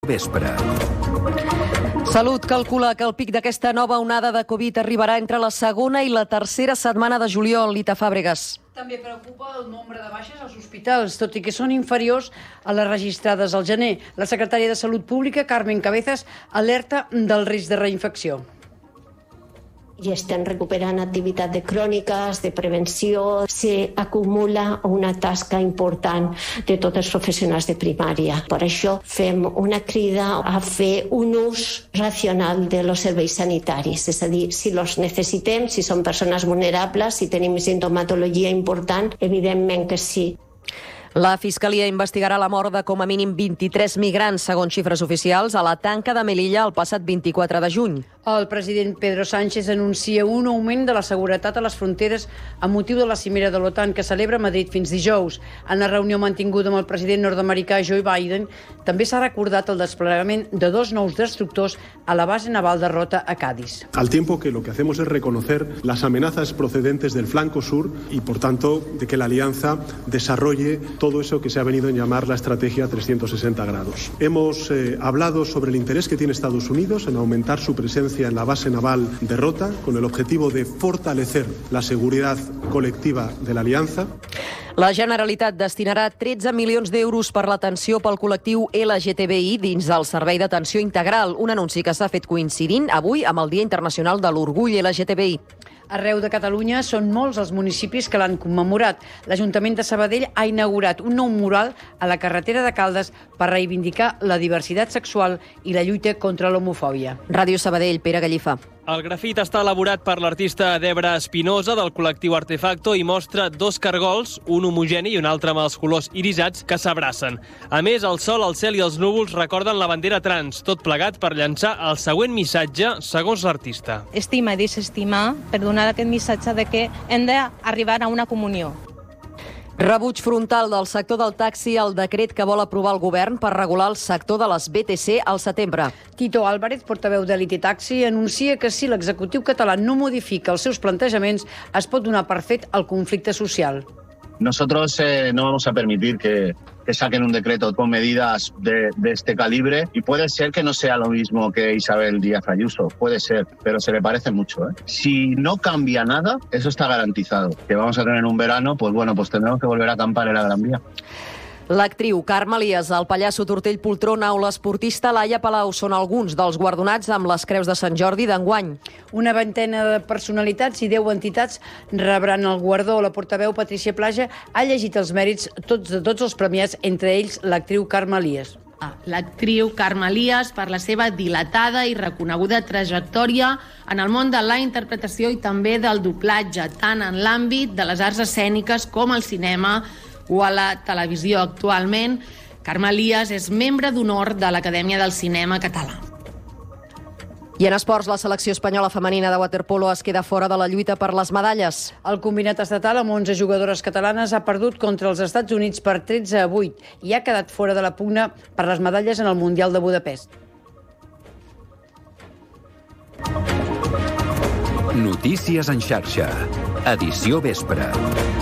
Vespre. Salut calcula que el pic d'aquesta nova onada de Covid arribarà entre la segona i la tercera setmana de juliol. Lita Fàbregas. També preocupa el nombre de baixes als hospitals, tot i que són inferiors a les registrades al gener. La secretària de Salut Pública, Carmen Cabezas, alerta del risc de reinfecció. I estem recuperant activitat de cròniques, de prevenció. S'acumula una tasca important de tots els professionals de primària. Per això fem una crida a fer un ús racional de los serveis sanitaris. És a dir, si els necessitem, si són persones vulnerables, si tenim sintomatologia important, evidentment que sí. La Fiscalia investigarà la mort de com a mínim 23 migrants, segons xifres oficials, a la tanca de Melilla el passat 24 de juny. El president Pedro Sánchez anuncia un augment de la seguretat a les fronteres a motiu de la cimera de l'OTAN que celebra Madrid fins dijous. En la reunió mantinguda amb el president nord-americà Joe Biden, també s'ha recordat el desplegament de 2 nous destructors a la base naval de Rota a Cádiz. Al tiempo que lo que hacemos es reconocer las amenazas procedentes del flanco sur y, por tanto, de que la alianza desarrolle todo eso que se ha venido a llamar la estrategia 360 grados. Hemos hablado sobre el interés que tiene Estados Unidos en aumentar su presencia en la base naval de Rota con el objetivo de fortalecer la seguridad colectiva de la alianza. La Generalitat destinarà 13 milions d'euros per l'atenció pel col·lectiu LGTBI dins del Servei d'Atenció Integral, un anunci que s'ha fet coincidint avui amb el Dia Internacional de l'Orgull LGTBI. Arreu de Catalunya són molts els municipis que l'han commemorat. L'Ajuntament de Sabadell ha inaugurat un nou mural a la carretera de Caldes per reivindicar la diversitat sexual i la lluita contra l'homofòbia. Ràdio Sabadell, Pere Gallifa. El grafit està elaborat per l'artista Debra Espinosa del col·lectiu Artefacto i mostra 2 cargols, un homogeni i un altre amb els colors irisats, que s'abracen. A més, el sol, el cel i els núvols recorden la bandera trans, tot plegat per llançar el següent missatge, segons l'artista. Estima i desestimar per donar aquest missatge de que hem d'arribar a una comunió. Rebuig frontal del sector del taxi al decret que vol aprovar el govern per regular el sector de les BTC al setembre. Tito Álvarez, portaveu d'Elite Taxi, anuncia que si l'executiu català no modifica els seus plantejaments es pot donar per fet el conflicte social. Nosotros no vamos a permitir que saquen un decreto con medidas de este calibre y puede ser que no sea lo mismo que Isabel Díaz Ayuso, puede ser, pero se le parece mucho. Si no cambia nada, eso está garantizado. Que vamos a tener un verano, pues bueno, pues tendremos que volver a acampar en la Gran Vía. L'actriu Carme Elias, el pallasso Tortell Poltrona o l'esportista Laia Palau són alguns dels guardonats amb les Creus de Sant Jordi d'enguany. Una vintena de personalitats i 10 entitats rebran el guardó. La portaveu Patricia Plaja ha llegit els mèrits de tots els premiats, entre ells l'actriu Carme Elias. L'actriu Carme Elias per la seva dilatada i reconeguda trajectòria en el món de la interpretació i també del doblatge, tant en l'àmbit de les arts escèniques com al cinema o a la televisió. Actualment, Carme Elias és membre d'honor de l'Acadèmia del Cinema Català. I en esports, la selecció espanyola femenina de waterpolo es queda fora de la lluita per les medalles. El combinat estatal amb 11 jugadores catalanes ha perdut contra els Estats Units per 13-8 i ha quedat fora de la pugna per les medalles en el Mundial de Budapest. Notícies en xarxa. Edició vespre.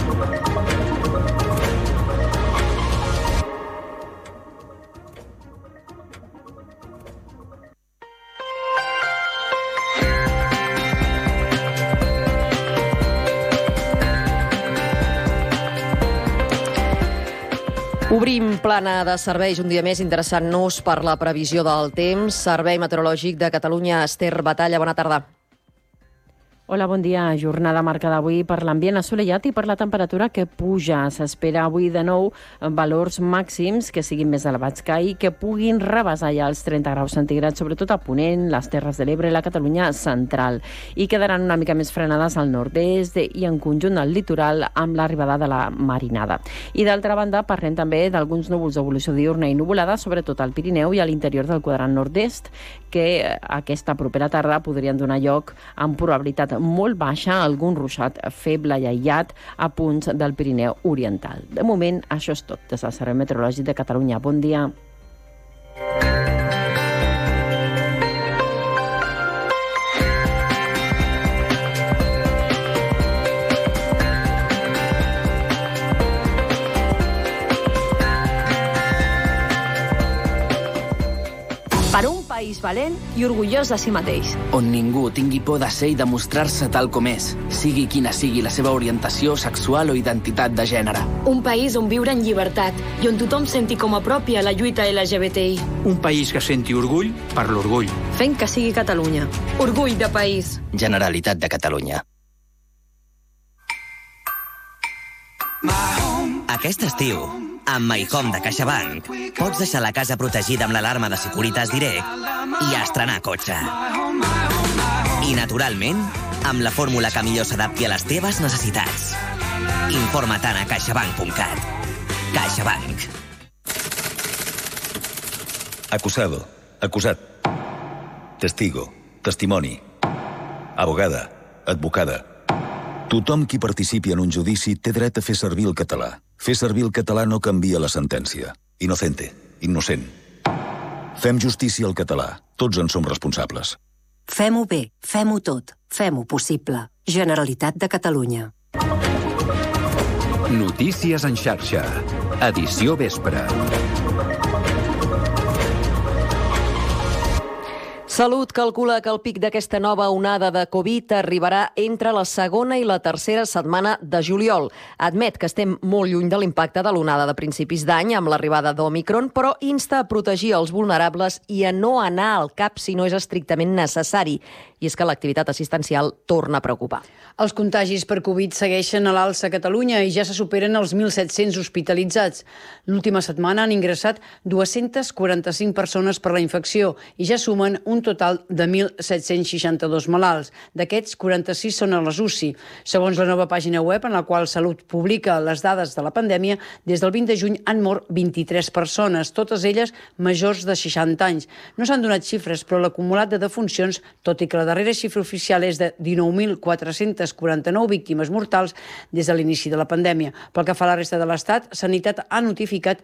Obrim plana de serveis un dia més, interessant-nos per la previsió del temps. Servei Meteorològic de Catalunya, Esther Batalla, bona tarda. Hola, bon dia. Jornada marcada avui per l'ambient assolellat i per la temperatura que puja. S'espera avui de nou valors màxims que siguin més elevats que ahir, que puguin rebasar ja els 30 graus centígrads, sobretot a Ponent, les Terres de l'Ebre i la Catalunya central. I quedaran una mica més frenades al nord-est i en conjunt al litoral amb l'arribada de la marinada. I d'altra banda, parlem també d'alguns núvols d'evolució diurna i nuvolada, sobretot al Pirineu i a l'interior del quadrant nord-est, que aquesta propera tarda podrien donar lloc amb probabilitat molt baixa a algun ruixat feble i aïllat a punts del Pirineu oriental. De moment, això és tot des del Servei Meteorològic de Catalunya. Bon dia. Per un país valent i orgullós de si mateix. On ningú tingui por de ser i demostrar-se tal com és, sigui quina sigui la seva orientació sexual o identitat de gènere. Un país on viure en llibertat i on tothom senti com a pròpia la lluita LGBTI. Un país que senti orgull per l'orgull. Fent que sigui Catalunya. Orgull de país. Generalitat de Catalunya. Aquest estiu, amb My Home de CaixaBank, pots deixar la casa protegida amb l'alarma de Securitas Direct i estrenar cotxe. I, naturalment, amb la fórmula que millor s'adapti a les teves necessitats. Informa-te'n a caixabank.cat. CaixaBank. Acusado, acusat. Testigo, testimoni. Abogada, advocada. Tothom qui participi en un judici té dret a fer servir el català. Fer servir el català no canvia la sentència. Inocente, innocent. Fem justícia al català. Tots en som responsables. Fem-ho bé, fem-ho tot, fem-ho possible. Generalitat de Catalunya. Notícies en xarxa. Edició vespre. Salut calcula que el pic d'aquesta nova onada de Covid arribarà entre la segona i la tercera setmana de juliol. Admet que estem molt lluny de l'impacte de l'onada de principis d'any amb l'arribada d'Omicron, però insta a protegir els vulnerables i a no anar al CAP si no és estrictament necessari. I és que l'activitat assistencial torna a preocupar. Els contagis per Covid segueixen a l'alça a Catalunya i ja se superen els 1.700 hospitalitzats. L'última setmana han ingressat 245 persones per la infecció i ja sumen un total de 1.762 malalts. D'aquests, 46 són a les UCI. Segons la nova pàgina web en la qual Salut publica les dades de la pandèmia, des del 20 de juny han mort 23 persones, totes elles majors de 60 anys. No s'han donat xifres, però l'acumulat de defuncions, tot i que la darrera xifra oficial és de 19.449 víctimes mortals des de l'inici de la pandèmia. Pel que fa a la resta de l'Estat, Sanitat ha notificat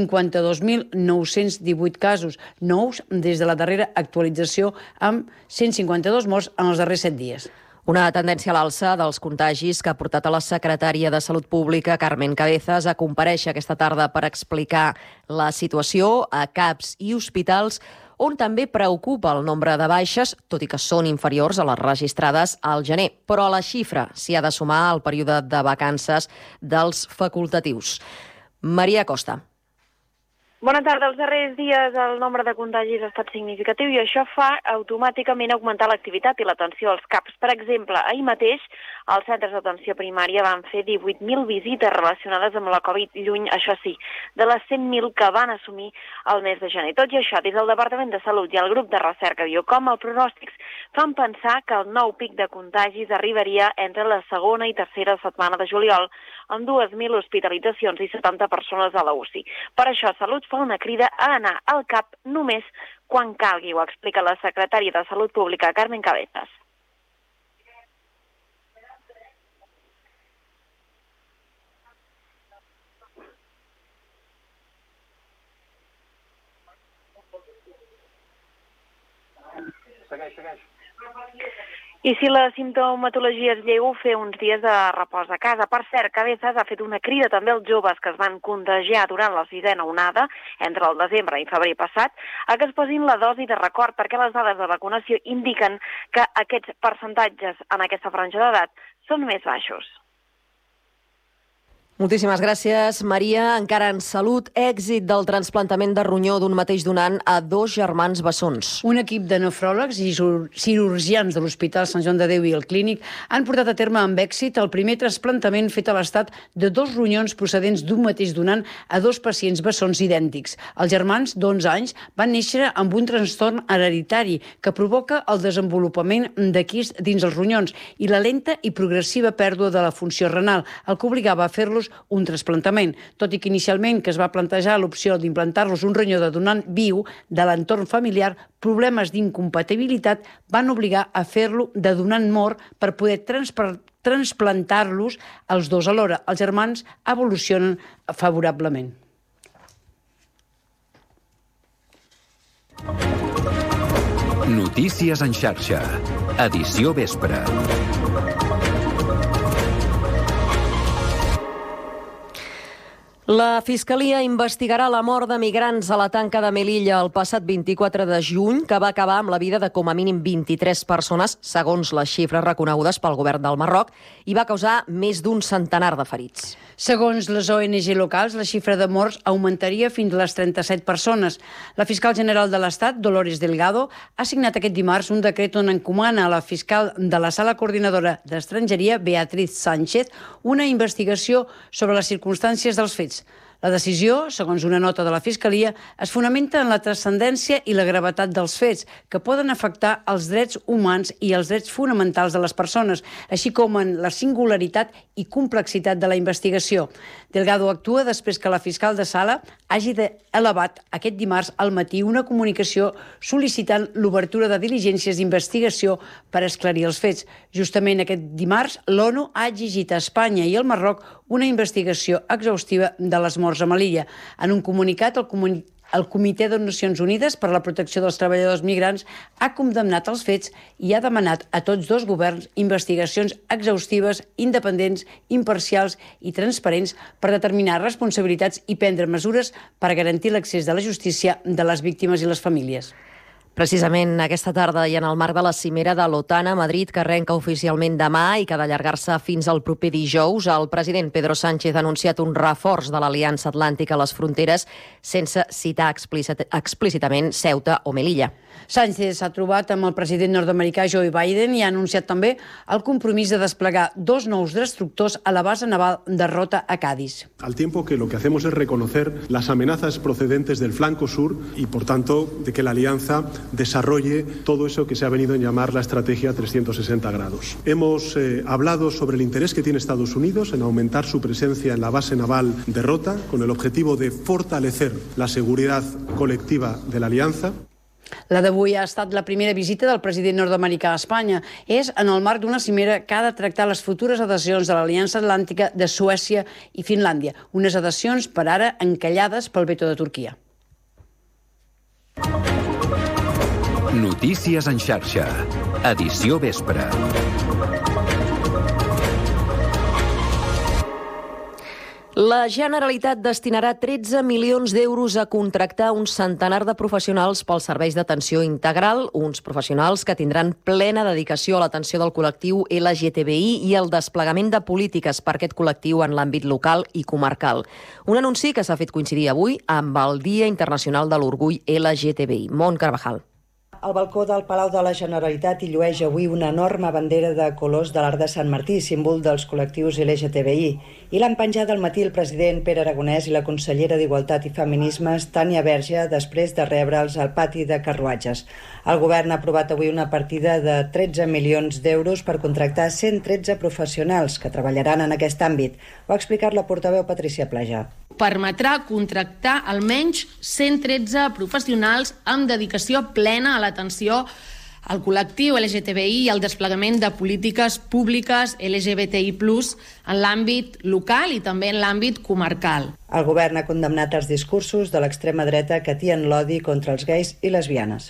52.918 casos nous des de la darrera actualització, amb 152 morts en els darrers 7 dies. Una tendència a l'alça dels contagis que ha portat a la secretària de Salut Pública, Carmen Cabezas, a comparèixer aquesta tarda per explicar la situació a CAPs i hospitals, on també preocupa el nombre de baixes, tot i que són inferiors a les registrades al gener. Però a la xifra s'hi ha de sumar el període de vacances dels facultatius. Maria Costa. Bona tarda. Els darrers dies el nombre de contagis ha estat significatiu i això fa automàticament augmentar l'activitat i l'atenció als CAPs. Per exemple, ahir mateix els centres d'atenció primària van fer 18.000 visites relacionades amb la Covid, lluny, això sí, de les 100.000 que van assumir el mes de gener. Tot i això, des del Departament de Salut i el grup de recerca Biocom, els pronòstics fan pensar que el nou pic de contagis arribaria entre la segona i tercera setmana de juliol, amb 2.000 hospitalitzacions i 70 persones a la UCI. Per això, Salut fa una crida a anar al CAP només quan calgui, ho explica la secretària de Salut Pública, Carmen Cabezas. I si la simptomatologia és lleu, fer uns dies de repòs a casa. Per cert, Cabezas ha fet una crida també als joves que es van contagiar durant la sisena onada, entre el desembre i febrer passat, a que es posin la dosi de record, perquè les dades de vacunació indiquen que aquests percentatges en aquesta franja d'edat són més baixos. Moltíssimes gràcies, Maria. Encara en salut, èxit del trasplantament de ronyó d'un mateix donant a 2 germans bessons. Un equip de nefròlegs i cirurgians de l'Hospital Sant Joan de Déu i el Clínic han portat a terme amb èxit el primer trasplantament fet a l'Estat de 2 ronyons procedents d'un mateix donant a 2 pacients bessons idèntics. Els germans, d'11 anys, van néixer amb un trastorn hereditari que provoca el desenvolupament de quist dins els ronyons i la lenta i progressiva pèrdua de la funció renal, el que obligava a fer-los un trasplantament. Tot i que inicialment que es va plantejar l'opció d'implantar-los un ronyó de donant viu de l'entorn familiar, problemes d'incompatibilitat van obligar a fer-lo de donant mort per poder transplantar-los els dos alhora. Els germans evolucionen favorablement. Notícies en xarxa. Edició vespre. La Fiscalia investigarà la mort de migrants a la tanca de Melilla el passat 24 de juny, que va acabar amb la vida de com a mínim 23 persones, segons les xifres reconegudes pel govern del Marroc, i va causar més d'un centenar de ferits. Segons les ONG locals, la xifra de morts augmentaria fins a les 37 persones. La fiscal general de l'Estat, Dolores Delgado, ha signat aquest dimarts un decret on encomana a la fiscal de la Sala Coordinadora d'Estrangeria, Beatriz Sánchez, una investigació sobre les circumstàncies dels fets. La decisió, segons una nota de la Fiscalia, es fonamenta en la transcendència i la gravetat dels fets, que poden afectar els drets humans i els drets fonamentals de les persones, així com en la singularitat i complexitat de la investigació. Delgado actua després que la fiscal de Sala hagi elevat aquest dimarts al matí una comunicació sol·licitant l'obertura de diligències d'investigació per esclarir els fets. Justament aquest dimarts, l'ONU ha exigit a Espanya i al Marroc una investigació exhaustiva de les morts a Melilla. En un comunicat, el Comitè de Nacions Unides per a la Protecció dels Treballadors Migrants ha condemnat els fets i ha demanat a tots dos governs investigacions exhaustives, independents, imparcials i transparents per determinar responsabilitats i prendre mesures per garantir l'accés de la justícia de les víctimes i les famílies. Precisament aquesta tarda i en el marc de la cimera de l'OTAN a Madrid, que arrenca oficialment demà i que ha d'allargar-se fins al proper dijous, el president Pedro Sánchez ha anunciat un reforç de l'Aliança Atlàntica a les fronteres sense citar explícitament Ceuta o Melilla. Sánchez s'ha trobat amb el president nord-americà Joe Biden i ha anunciat també el compromís de desplegar 2 nous destructors a la base naval de Rota a Cádiz. Al tiempo que lo que hacemos es reconocer las amenazas procedentes del flanco sur y, por tanto, de que la alianza desarrolle todo eso que se ha venido a llamar la estrategia 360 grados. Hemos hablado sobre el interés que tiene Estados Unidos en aumentar su presencia en la base naval de Rota con el objetivo de fortalecer la seguridad colectiva de la alianza. La d'avui ha estat la primera visita del president nord-americà a Espanya. És en el marc d'una cimera que ha de tractar les futures adhesions de l'Aliança Atlàntica de Suècia i Finlàndia, unes adhesions per ara encallades pel veto de Turquia. Notícies en xarxa. Edició vespre. La Generalitat destinarà 13 milions d'euros a contractar un centenar de professionals pels serveis d'atenció integral, uns professionals que tindran plena dedicació a l'atenció del col·lectiu LGTBI i el desplegament de polítiques per aquest col·lectiu en l'àmbit local i comarcal. Un anunci que s'ha fet coincidir avui amb el Dia Internacional de l'Orgull LGTBI. Mont Carvajal. Al balcó del Palau de la Generalitat hi llueix avui una enorme bandera de colors de l'Arc de Sant Martí, símbol dels col·lectius LGTBI. I l'han penjat al matí el president Pere Aragonès i la consellera d'Igualtat i Feminismes, Tània Verge, després de rebre'ls al pati de carruatges. El govern ha aprovat avui una partida de 13 milions d'euros per contractar 113 professionals que treballaran en aquest àmbit. Ho ha explicat la portaveu Patricia Plaja. Permetrà contractar almenys 113 professionals amb dedicació plena a l'atenció al col·lectiu LGTBI i al desplegament de polítiques públiques LGBTI+, en l'àmbit local i també en l'àmbit comarcal. El govern ha condemnat els discursos de l'extrema dreta que atien l'odi contra els gais i lesbianes.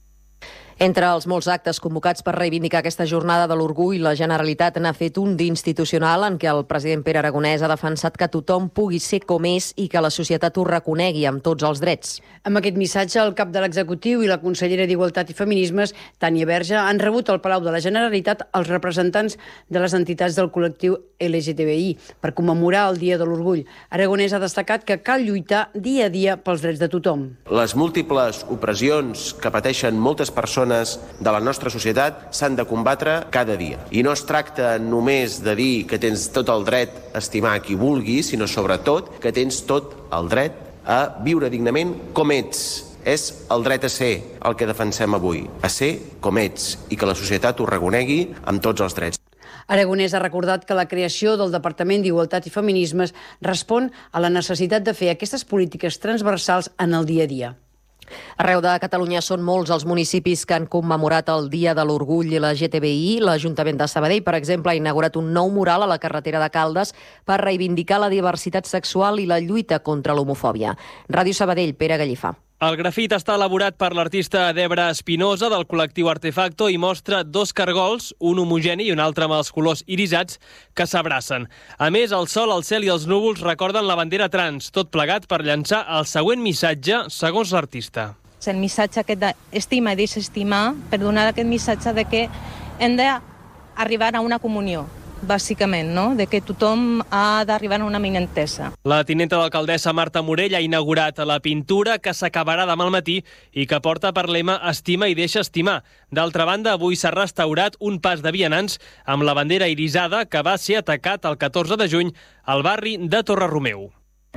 Entre els molts actes convocats per reivindicar aquesta jornada de l'orgull, la Generalitat n'ha fet un d'institucional en què el president Pere Aragonès ha defensat que tothom pugui ser com és i que la societat ho reconegui amb tots els drets. Amb aquest missatge, el cap de l'executiu i la consellera d'Igualtat i Feminismes, Tània Verge, han rebut al Palau de la Generalitat els representants de les entitats del col·lectiu LGTBI per commemorar el Dia de l'Orgull. Aragonès ha destacat que cal lluitar dia a dia pels drets de tothom. Les múltiples opressions que pateixen moltes persones de la nostra societat s'han de combatre cada dia. I no es tracta només de dir que tens tot el dret a estimar qui vulguis, sinó sobretot que tens tot el dret a viure dignament com ets. És el dret a ser el que defensem avui, a ser com ets, i que la societat ho reconegui amb tots els drets. Aragonès ha recordat que la creació del Departament d'Igualtat i Feminismes respon a la necessitat de fer aquestes polítiques transversals en el dia a dia. Arreu de Catalunya són molts els municipis que han commemorat el Dia de l'Orgull i la LGTBI. L'Ajuntament de Sabadell, per exemple, ha inaugurat un nou mural a la carretera de Caldes per reivindicar la diversitat sexual i la lluita contra l'homofòbia. Ràdio Sabadell, Pere Gallifà. El grafit està elaborat per l'artista Debra Espinosa del col·lectiu Artefacto i mostra dos cargols, un homogeni i un altre amb els colors irisats, que s'abracen. A més, el sol, el cel i els núvols recorden la bandera trans, tot plegat per llançar el següent missatge, segons l'artista. El missatge aquest d'estima i deixa estimar, per donar aquest missatge de que hem d'arribar a una comunió, bàsicament, no? De que tothom ha d'arribar a una eminentesa. La tinenta d'alcaldessa Marta Morell ha inaugurat la pintura que s'acabarà demà al matí i que porta per lema Estima i deixa estimar. D'altra banda, avui s'ha restaurat un pas de vianants amb la bandera irisada que va ser atacat el 14 de juny al barri de Torre-Romeu.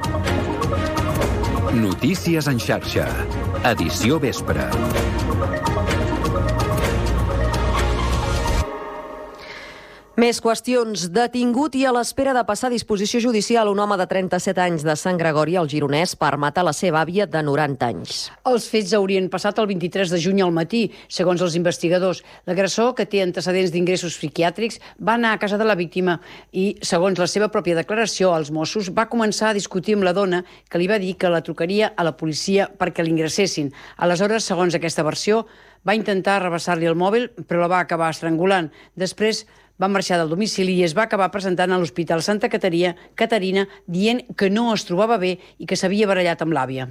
Notícies en xarxa. Edició vespre. Més qüestions. Detingut i a l'espera de passar a disposició judicial un home de 37 anys de Sant Gregori, al Gironès, per matar la seva àvia de 90 anys. Els fets haurien passat el 23 de juny al matí, segons els investigadors. L'agressor, que té antecedents d'ingressos psiquiàtrics, va anar a casa de la víctima i, segons la seva pròpia declaració als Mossos, va començar a discutir amb la dona, que li va dir que la trucaria a la policia perquè l'ingressessin. Aleshores, segons aquesta versió, va intentar arrabassar-li el mòbil, però la va acabar estrangulant. Després va marxar del domicili i es va acabar presentant a l'Hospital Santa Caterina dient que no es trobava bé i que s'havia barallat amb l'àvia.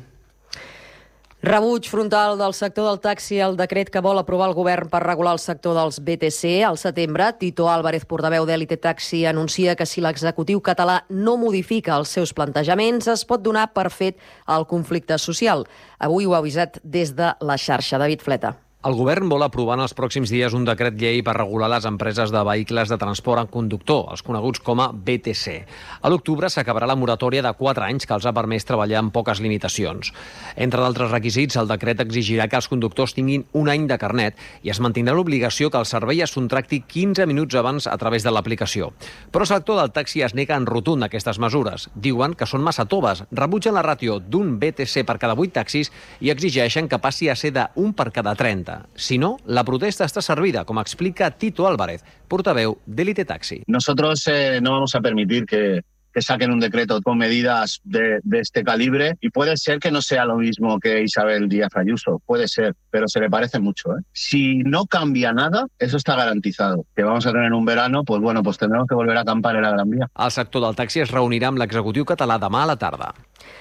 Rebuig frontal del sector del taxi al decret que vol aprovar el govern per regular el sector dels BTC. Al setembre, Tito Álvarez, portaveu d'Elite Taxi, anuncia que si l'executiu català no modifica els seus plantejaments, es pot donar per fet el conflicte social. Avui ho ha avisat des de la xarxa. David Fleta. El govern vol aprovar en els pròxims dies un decret llei per regular les empreses de vehicles de transport en conductor, els coneguts com a BTC. A l'octubre s'acabarà la moratòria de 4 anys que els ha permès treballar amb poques limitacions. Entre d'altres requisits, el decret exigirà que els conductors tinguin un any de carnet i es mantindrà l'obligació que el servei es contracti 15 minuts abans a través de l'aplicació. Però el sector del taxi es nega en rotund aquestes mesures. Diuen que són massa toves, rebutgen la ràtio d'un BTC per cada 8 taxis i exigeixen que passi a ser d'un per cada 30. Si no, la protesta está servida, como explica Tito Álvarez, portaveu d'Elite Taxi. Nosotros no vamos a permitir que saquen un decreto con medidas de este calibre y puede ser que no sea lo mismo que Isabel Díaz Ayuso, puede ser, pero se le parece mucho. Si no cambia nada, eso está garantizado. Que vamos a tener un verano, pues bueno, pues tendremos que volver a acampar en la Gran Vía. El sector del taxi es reunirà amb l'executiu català demà a la tarda.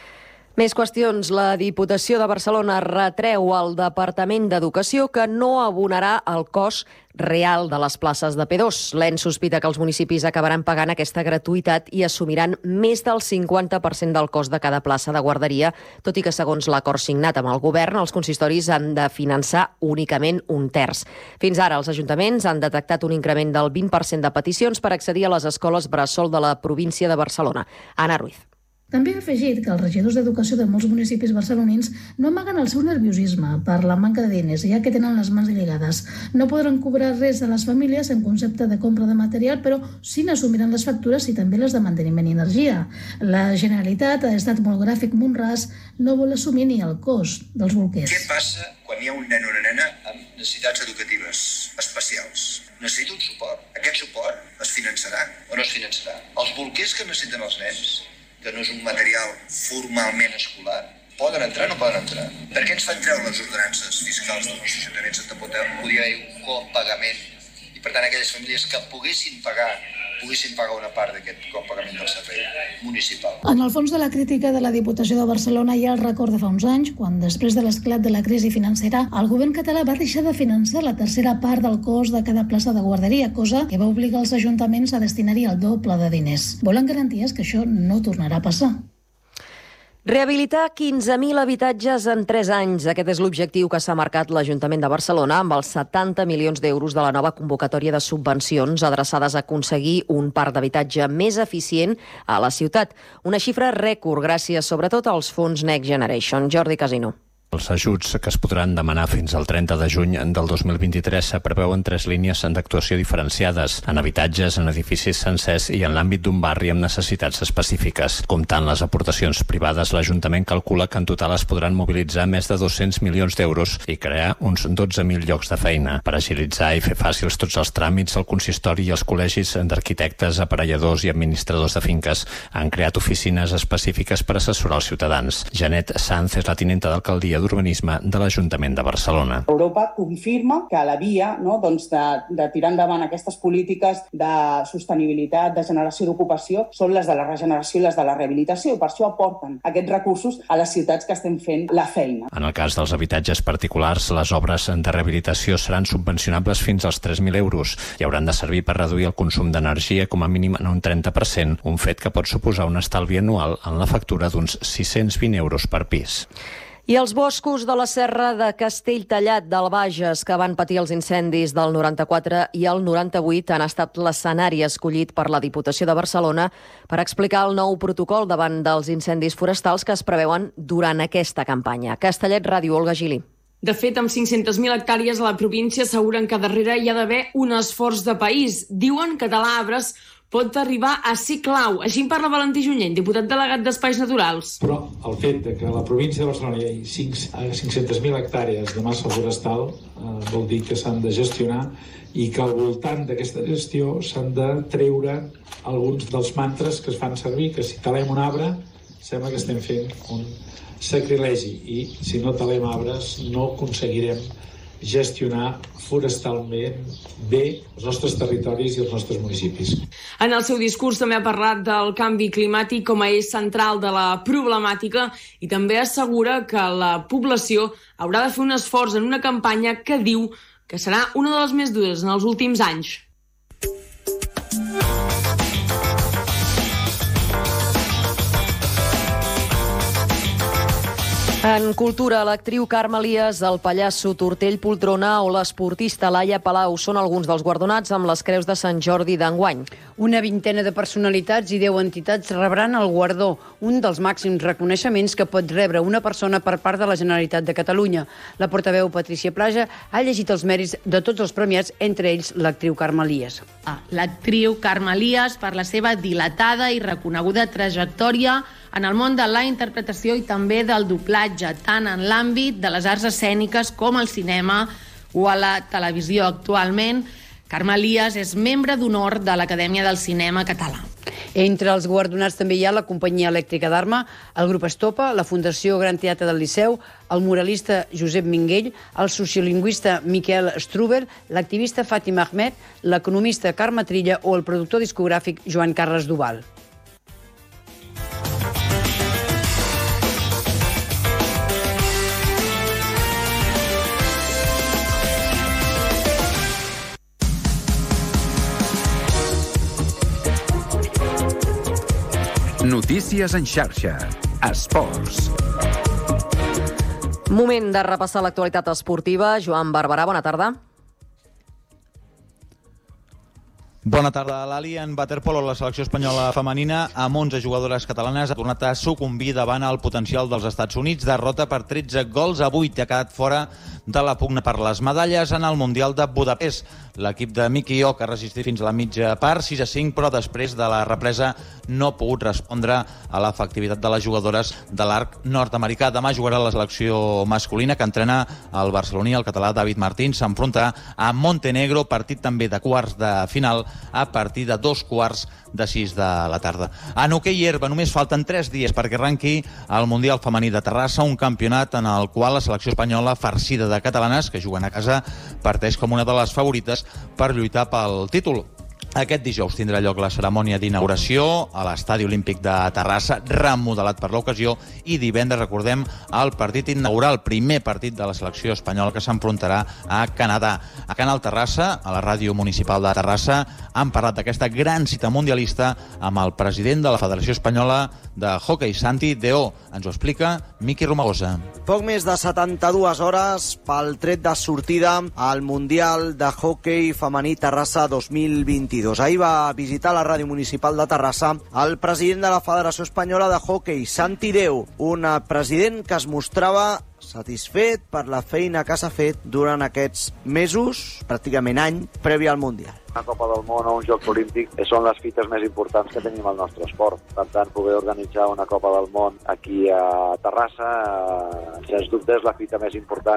Més qüestions. La Diputació de Barcelona retreu al Departament d'Educació que no abonarà el cost real de les places de P2. L'ENS sospita que els municipis acabaran pagant aquesta gratuïtat i assumiran més del 50% del cost de cada plaça de guarderia, tot i que, segons l'acord signat amb el govern, els consistoris han de finançar únicament un terç. Fins ara, els ajuntaments han detectat un increment del 20% de peticions per accedir a les escoles bressol de la província de Barcelona. Anna Ruiz. També ha afegit que els regidors d'educació de molts municipis barcelonins no amaguen el seu nerviosisme per la manca de diners, ja que tenen les mans lligades. No podran cobrar res a les famílies en concepte de compra de material, però sí n'assumiran les factures i també les de manteniment i energia. La Generalitat ha estat molt gràfic Montràs, no vol assumir ni el cost dels bolquers. Què passa quan hi ha un nen o una nena amb necessitats educatives especials? Necessita un suport. Aquest suport es finançarà o no es finançarà? Els bolquers que necessiten els nens, que no és un material formalment escolar, poden entrar o no poden entrar? Per què ens fan treure les ordenances fiscals dels nostres ajuntaments on podia haver un copagament i, per tant, aquelles famílies que poguessin pagar una part d'aquest copagament del servei municipal? En el fons de la crítica de la Diputació de Barcelona hi ha el record de fa uns anys, quan després de l'esclat de la crisi financera, el govern català va deixar de finançar la tercera part del cost de cada plaça de guarderia, cosa que va obligar els ajuntaments a destinar-hi el doble de diners. Volen garanties que això no tornarà a passar. Rehabilitar 15.000 habitatges en 3 anys. Aquest és l'objectiu que s'ha marcat l'Ajuntament de Barcelona amb els 70 milions d'euros de la nova convocatòria de subvencions adreçades a aconseguir un parc d'habitatge més eficient a la ciutat. Una xifra rècord gràcies sobretot als fons Next Generation. Jordi Casino. Els ajuts que es podran demanar fins al 30 de juny del 2023 preveuen 3 línies d'actuació diferenciades, en habitatges, en edificis sencers i en l'àmbit d'un barri amb necessitats específiques. Comptant les aportacions privades, l'Ajuntament calcula que en total es podran mobilitzar més de 200 milions d'euros i crear uns 12.000 llocs de feina. Per agilitzar i fer fàcils tots els tràmits, el consistori i els col·legis d'arquitectes, aparelladors i administradors de finques han creat oficines específiques per assessorar els ciutadans. Janet Sanz és la tinenta d'alcaldia d'Urbanisme de l'Ajuntament de Barcelona. Europa confirma que la via de tirar endavant aquestes polítiques de sostenibilitat, de generació d'ocupació, són les de la regeneració i les de la rehabilitació, i per això aporten aquests recursos a les ciutats que estem fent la feina. En el cas dels habitatges particulars, les obres de rehabilitació seran subvencionables fins als 3.000 euros i hauran de servir per reduir el consum d'energia com a mínim en un 30%, un fet que pot suposar un estalvi anual en la factura d'uns 620 euros per pis. I els boscos de la serra de Castelltallat del Bages, que van patir els incendis del 94 i el 98, han estat l'escenari escollit per la Diputació de Barcelona per explicar el nou protocol davant dels incendis forestals que es preveuen durant aquesta campanya. Castellet Ràdio, Olga Gili. De fet, amb 500.000 hectàrees a la província asseguren que darrere hi ha d'haver un esforç de país. Diuen que talar arbres pot arribar a ser clau. Així en parla Valentí Junyent, diputat delegat d'Espais Naturals. Però el fet de que a la província de Barcelona hi hagi 500.000 hectàrees de massa forestal vol dir que s'han de gestionar i que al voltant d'aquesta gestió s'han de treure alguns dels mantres que es fan servir, que si talem un arbre sembla que estem fent un sacrilegi i si no talem arbres no aconseguirem gestionar forestalment bé els nostres territoris i els nostres municipis. En el seu discurs també ha parlat del canvi climàtic com a eix central de la problemàtica i també assegura que la població haurà de fer un esforç en una campanya que diu que serà una de les més dures en els últims anys. En cultura, l'actriu Carme Elias, el pallasso Tortell Poltrona o l'esportista Laia Palau són alguns dels guardonats amb les Creus de Sant Jordi d'enguany. Una vintena de personalitats i 10 entitats rebran el guardó, un dels màxims reconeixements que pot rebre una persona per part de la Generalitat de Catalunya. La portaveu Patricia Plaja ha llegit els mèrits de tots els premiats, entre ells l'actriu Carme Elias. L'actriu Carme Elias, per la seva dilatada i reconeguda trajectòria en el món de la interpretació i també del doblatge, tant en l'àmbit de les arts escèniques com al cinema o a la televisió. Actualment, Carme Elias és membre d'honor de l'Acadèmia del Cinema Català. Entre els guardonats també hi ha la Companyia Elèctrica d'Arma, el Grup Estopa, la Fundació Gran Teatre del Liceu, el muralista Josep Minguell, el sociolingüista Miquel Struber, l'activista Fàtima Ahmed, l'economista Carme Trilla o el productor discogràfic Joan Carles Duval. Notícies en xarxa. Esports. Moment de repassar l'actualitat esportiva. Joan Barberà, bona tarda. Bona tarda, Lali. En waterpolo, la selecció espanyola femenina, amb 11 jugadores catalanes, ha tornat a sucumbir davant el potencial dels Estats Units. Derrota per 13 gols a 8. Ha quedat fora de la pugna per les medalles en el Mundial de Budapest. L'equip de Miki Ock ha resistit fins a la mitja part, 6-5, però després de la represa no ha pogut respondre a l'efectivitat de les jugadores de l'arc nord-americà. Demà jugarà la selecció masculina, que entrena el barceloní, el català David Martín. S'enfronta a Montenegro, partit també de quarts de final, a partir de 2:45 de la tarda. En hoquei herba només falten 3 dies perquè arrenqui el Mundial Femení de Terrassa, un campionat en el qual la selecció espanyola, farcida de catalanes que juguen a casa, parteix com una de les favorites per lluitar pel títol. Aquest dijous tindrà lloc la cerimònia d'inauguració a l'Estadi Olímpic de Terrassa, remodelat per l'ocasió, i divendres, recordem, el partit inaugural, el primer partit de la selecció espanyola que s'enfrontarà a Canadà. A Canal Terrassa, a la ràdio municipal de Terrassa, han parlat d'aquesta gran cita mundialista amb el president de la Federació Espanyola de Hockey, Santi Deó. Ens ho explica Miqui Romagosa. Poc més de 72 hores pel tret de sortida al Mundial de Hockey Femení Terrassa 2022. Ahir va visitar la ràdio municipal de Terrassa el president de la Federació Espanyola de Hockey, Santi Deó, un president que es mostrava satisfet per la feina que s'ha fet durant aquests mesos, pràcticament any, previ al Mundial. Una Copa del Món o uns Jocs Olímpics són les fites més importants que tenim al nostre esport. Per tant, poder organitzar una Copa del Món aquí a Terrassa, sens dubte, és la fita més important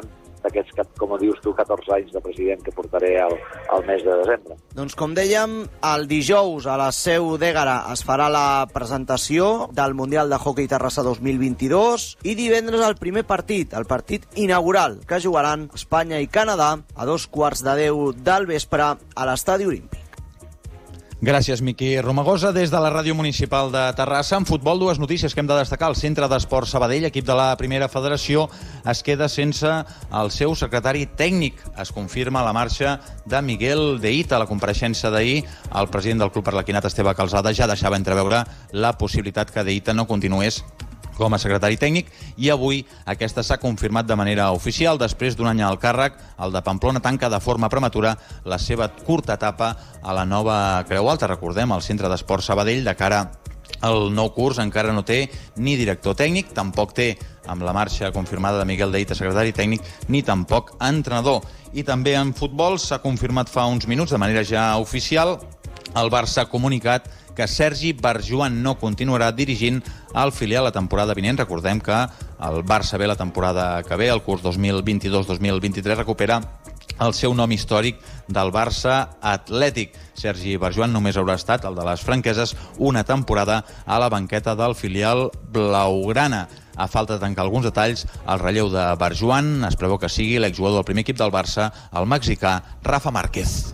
d'aquests, com dius tu, 14 anys de president que portaré al mes de desembre. Doncs com dèiem, el dijous a la seu d'Ègara es farà la presentació del Mundial de Hockey Terrassa 2022 i divendres el primer partit, el partit inaugural, que jugaran Espanya i Canadà a 9:15 del vespre a l'Estadi Olímpic. Gràcies, Miqui Romagosa. Des de la Ràdio Municipal de Terrassa, en futbol, dues notícies que hem de destacar. El Centre d'Esport Sabadell, equip de la Primera Federació, es queda sense el seu secretari tècnic. Es confirma la marxa de Miguel de Ita. A la compareixença d'ahir, el president del club Arlequinat, Esteve Calzada, ja deixava entreveure la possibilitat que de Ita no continués com a secretari tècnic, i avui aquesta s'ha confirmat de manera oficial. Després d'un any al càrrec, el de Pamplona tanca de forma prematura la seva curta etapa a la nova Creu Alta. Recordem, el Centre d'Esport Sabadell, de cara al nou curs, encara no té ni director tècnic, tampoc té, amb la marxa confirmada de Miguel de Ita, secretari tècnic, ni tampoc entrenador. I també en futbol s'ha confirmat fa uns minuts, de manera ja oficial, el Barça ha comunicat que Sergi Barjuan no continuarà dirigint el filial la temporada vinent. Recordem que el Barça ve la temporada que ve, el curs 2022-2023, recupera el seu nom històric del Barça Atlètic. Sergi Barjuan només haurà estat, el de les franqueses, una temporada a la banqueta del filial blaugrana. A falta de tancar alguns detalls, el relleu de Barjuan es preveu que sigui l'exjugador del primer equip del Barça, el mexicà Rafa Márquez.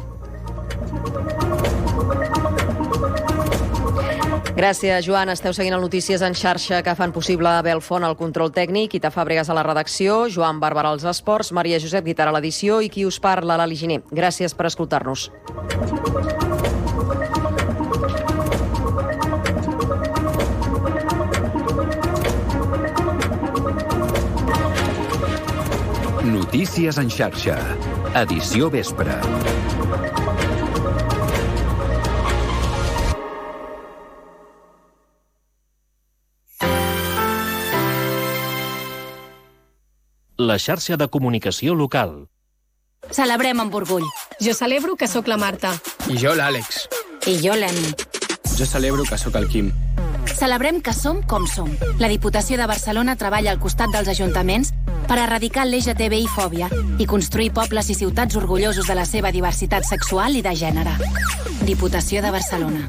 Gràcies, Joan. Esteu seguint el Notícies en xarxa que fan possible Abel Font al control tècnic, Ita Fàbregas a la redacció, Joan Bàrbara als esports, Maria Josep Guitar a l'edició i qui us parla, Lali Giner. Gràcies per escoltar-nos. Notícies en xarxa. Edició vespre. La xarxa de comunicació local. Celebrem amb orgull. Jo celebro que sóc la Marta. I jo l'Àlex. I jo l'Emi. Jo celebro que sóc el Quim. Celebrem que som com som. La Diputació de Barcelona treballa al costat dels ajuntaments per erradicar l'LGTBI-fòbia i construir pobles i ciutats orgullosos de la seva diversitat sexual i de gènere. Diputació de Barcelona.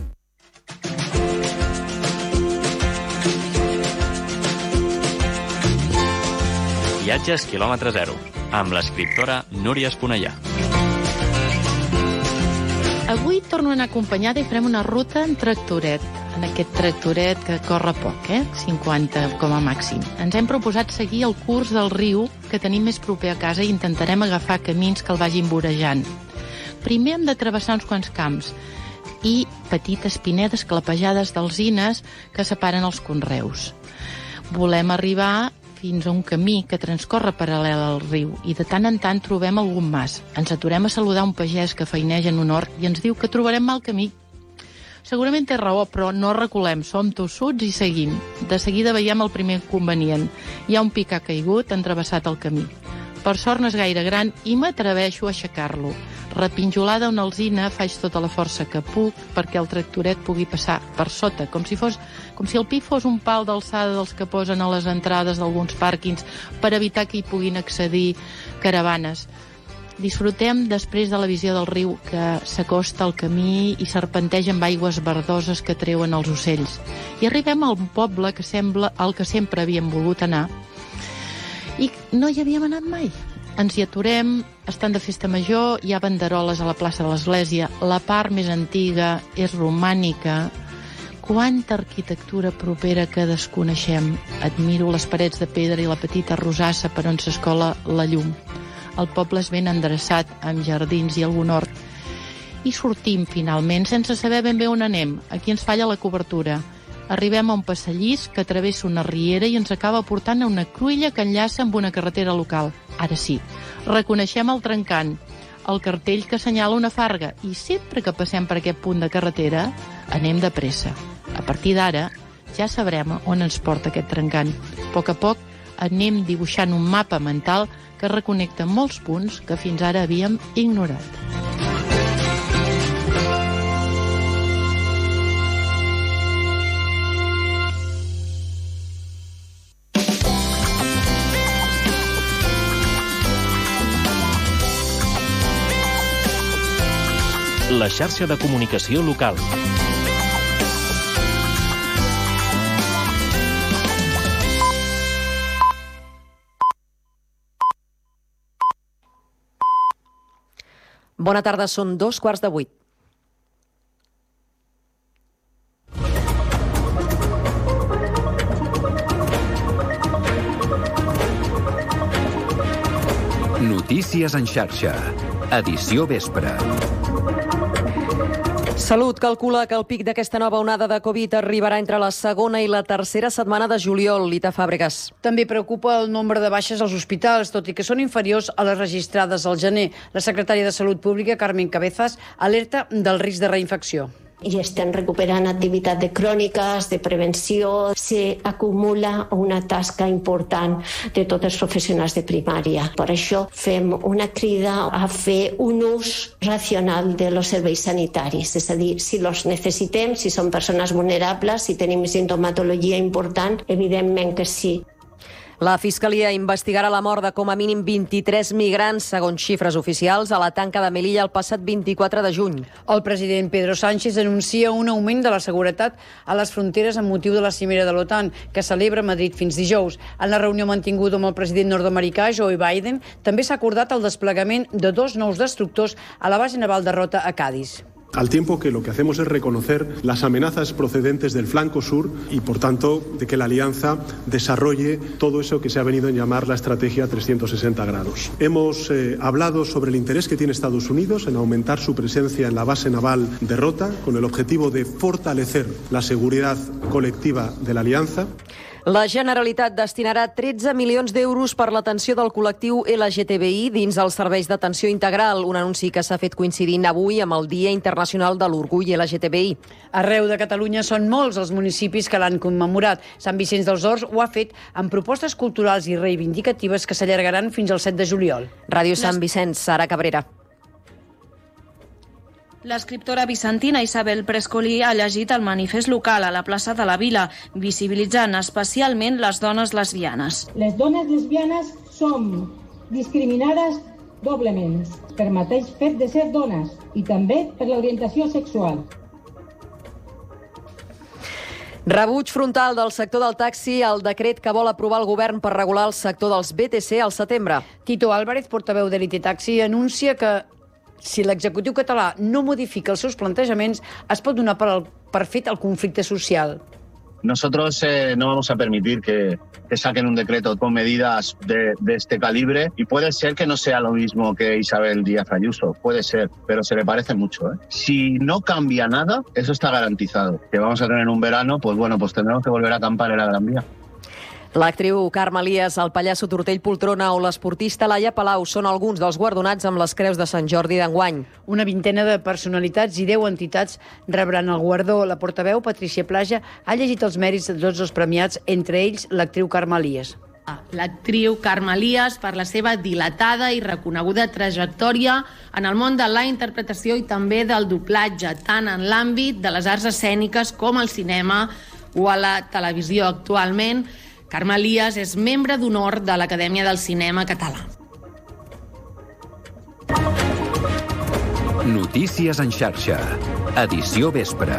Viatges quilòmetre zero, amb l'escriptora Núria Esponellà. Avui torno a anar acompanyada i farem una ruta en tractoret. En aquest tractoret que corre poc, 50 com a màxim. Ens hem proposat seguir el curs del riu que tenim més proper a casa i intentarem agafar camins que el vagin vorejant. Primer hem de travessar uns quants camps i petites pinedes clapejades d'alzines que separen els conreus. Volem arribar fins a un camí que transcorre paral·lel al riu i de tant en tant trobem algun mas. Ens aturem a saludar un pagès que feineja en un hort i ens diu que trobarem mal camí. Segurament té raó, però no reculem, som tossuts i seguim. De seguida veiem el primer inconvenient. Hi ha un pic que ha caigut, entravessat el camí. Per sort no és gaire gran i m'atreveixo a aixecar-lo. Repinjolada una alzina, faig tota la força que puc perquè el tractoret pugui passar per sota, com si el pi fos un pal d'alçada dels que posen a les entrades d'alguns pàrquings per evitar que hi puguin accedir caravanes. Disfrutem després de la visió del riu que s'acosta al camí i serpenteja amb aigües verdoses que treuen els ocells. I arribem al poble que sembla el que sempre havíem volgut anar i no hi havíem anat mai. Ens hi aturem, estan de festa major, hi ha banderoles a la plaça de l'Església, la part més antiga és romànica. Quanta arquitectura propera que desconeixem. Admiro les parets de pedra i la petita rosassa per on s'escola la llum. El poble és ben endreçat, amb jardins i algun hort. I sortim, finalment, sense saber ben bé on anem. Aquí ens falla la cobertura. Arribem a un passallís que travessa una riera i ens acaba portant a una cruïlla que enllaça amb una carretera local. Ara sí, reconeixem el trencant, el cartell que assenyala una farga, i sempre que passem per aquest punt de carretera, anem de pressa. A partir d'ara, ja sabrem on ens porta aquest trencant. A poc anem dibuixant un mapa mental que reconnecta molts punts que fins ara havíem ignorat. la xarxa de comunicació local. Bona tarda, són 7:15. Notícies en xarxa. Edició vespre. Salut calcula que el pic d'aquesta nova onada de Covid arribarà entre la segona i la tercera setmana de juliol. Lita Fàbregas. També preocupa el nombre de baixes als hospitals, tot i que són inferiors a les registrades al gener. La secretària de Salut Pública, Carmen Cabezas, alerta del risc de reinfecció. I estem recuperant activitat de cròniques, de prevenció. S'acumula una tasca important de tots els professionals de primària. Per això fem una crida a fer un ús racional de los serveis sanitaris. És a dir, si els necessitem, si són persones vulnerables, si tenim sintomatologia important, evidentment que sí. La Fiscalia investigarà la mort de com a mínim 23 migrants, segons xifres oficials, a la tanca de Melilla el passat 24 de juny. El president Pedro Sánchez anuncia un augment de la seguretat a les fronteres amb motiu de la cimera de l'OTAN, que celebra a Madrid fins dijous. En la reunió mantinguda amb el president nord-americà, Joe Biden, també s'ha acordat el desplegament de 2 nous destructors a la base naval de Rota a Cádiz. Al tiempo que lo que hacemos es reconocer las amenazas procedentes del flanco sur y, por tanto, de que la alianza desarrolle todo eso que se ha venido a llamar la estrategia 360 grados. Hemos hablado sobre el interés que tiene Estados Unidos en aumentar su presencia en la base naval de Rota con el objetivo de fortalecer la seguridad colectiva de la alianza. La Generalitat destinarà 13 milions d'euros per l'atenció del col·lectiu LGTBI dins els serveis d'atenció integral, un anunci que s'ha fet coincidint avui amb el Dia Internacional de l'Orgull LGTBI. Arreu de Catalunya són molts els municipis que l'han commemorat. Sant Vicenç dels Horts ho ha fet amb propostes culturals i reivindicatives que s'allargaran fins al 7 de juliol. Ràdio Sant Vicenç, Sara Cabrera. L'escriptora bizantina Isabel Prescolí ha llegit el manifest local a la plaça de la Vila, visibilitzant especialment les dones lesbianes. Les dones lesbianes som discriminades doblement per mateix fet de ser dones i també per l'orientació sexual. Rebuig frontal del sector del taxi al decret que vol aprovar el govern per regular el sector dels BTC al setembre. Tito Álvarez, portaveu d'Elite Taxi, anuncia que si l'executiu català no modifica els seus plantejaments, es pot donar per fet el conflicte social. Nosotros no vamos a permitir que saquen un decreto con medidas de este calibre y puede ser que no sea lo mismo que Isabel Díaz Ayuso, puede ser, pero se le parece mucho. Si no cambia nada, eso está garantizado. Que vamos a tener un verano, pues bueno, pues tendremos que volver a acampar en la Gran Vía. L'actriu Carme Elias, el pallasso Tortell Poltrona o l'esportista Laia Palau són alguns dels guardonats amb les Creus de Sant Jordi d'enguany. Una vintena de personalitats i 10 entitats rebran el guardó. La portaveu, Patricia Plaja, ha llegit els mèrits de tots els premiats, entre ells l'actriu Carme Elias. L'actriu Carme Elias per la seva dilatada i reconeguda trajectòria en el món de la interpretació i també del doblatge, tant en l'àmbit de les arts escèniques com al cinema o a la televisió. Actualment, Carme Elias és membre d'honor de l'Acadèmia del Cinema Català. Notícies en xarxa. Edició vespre.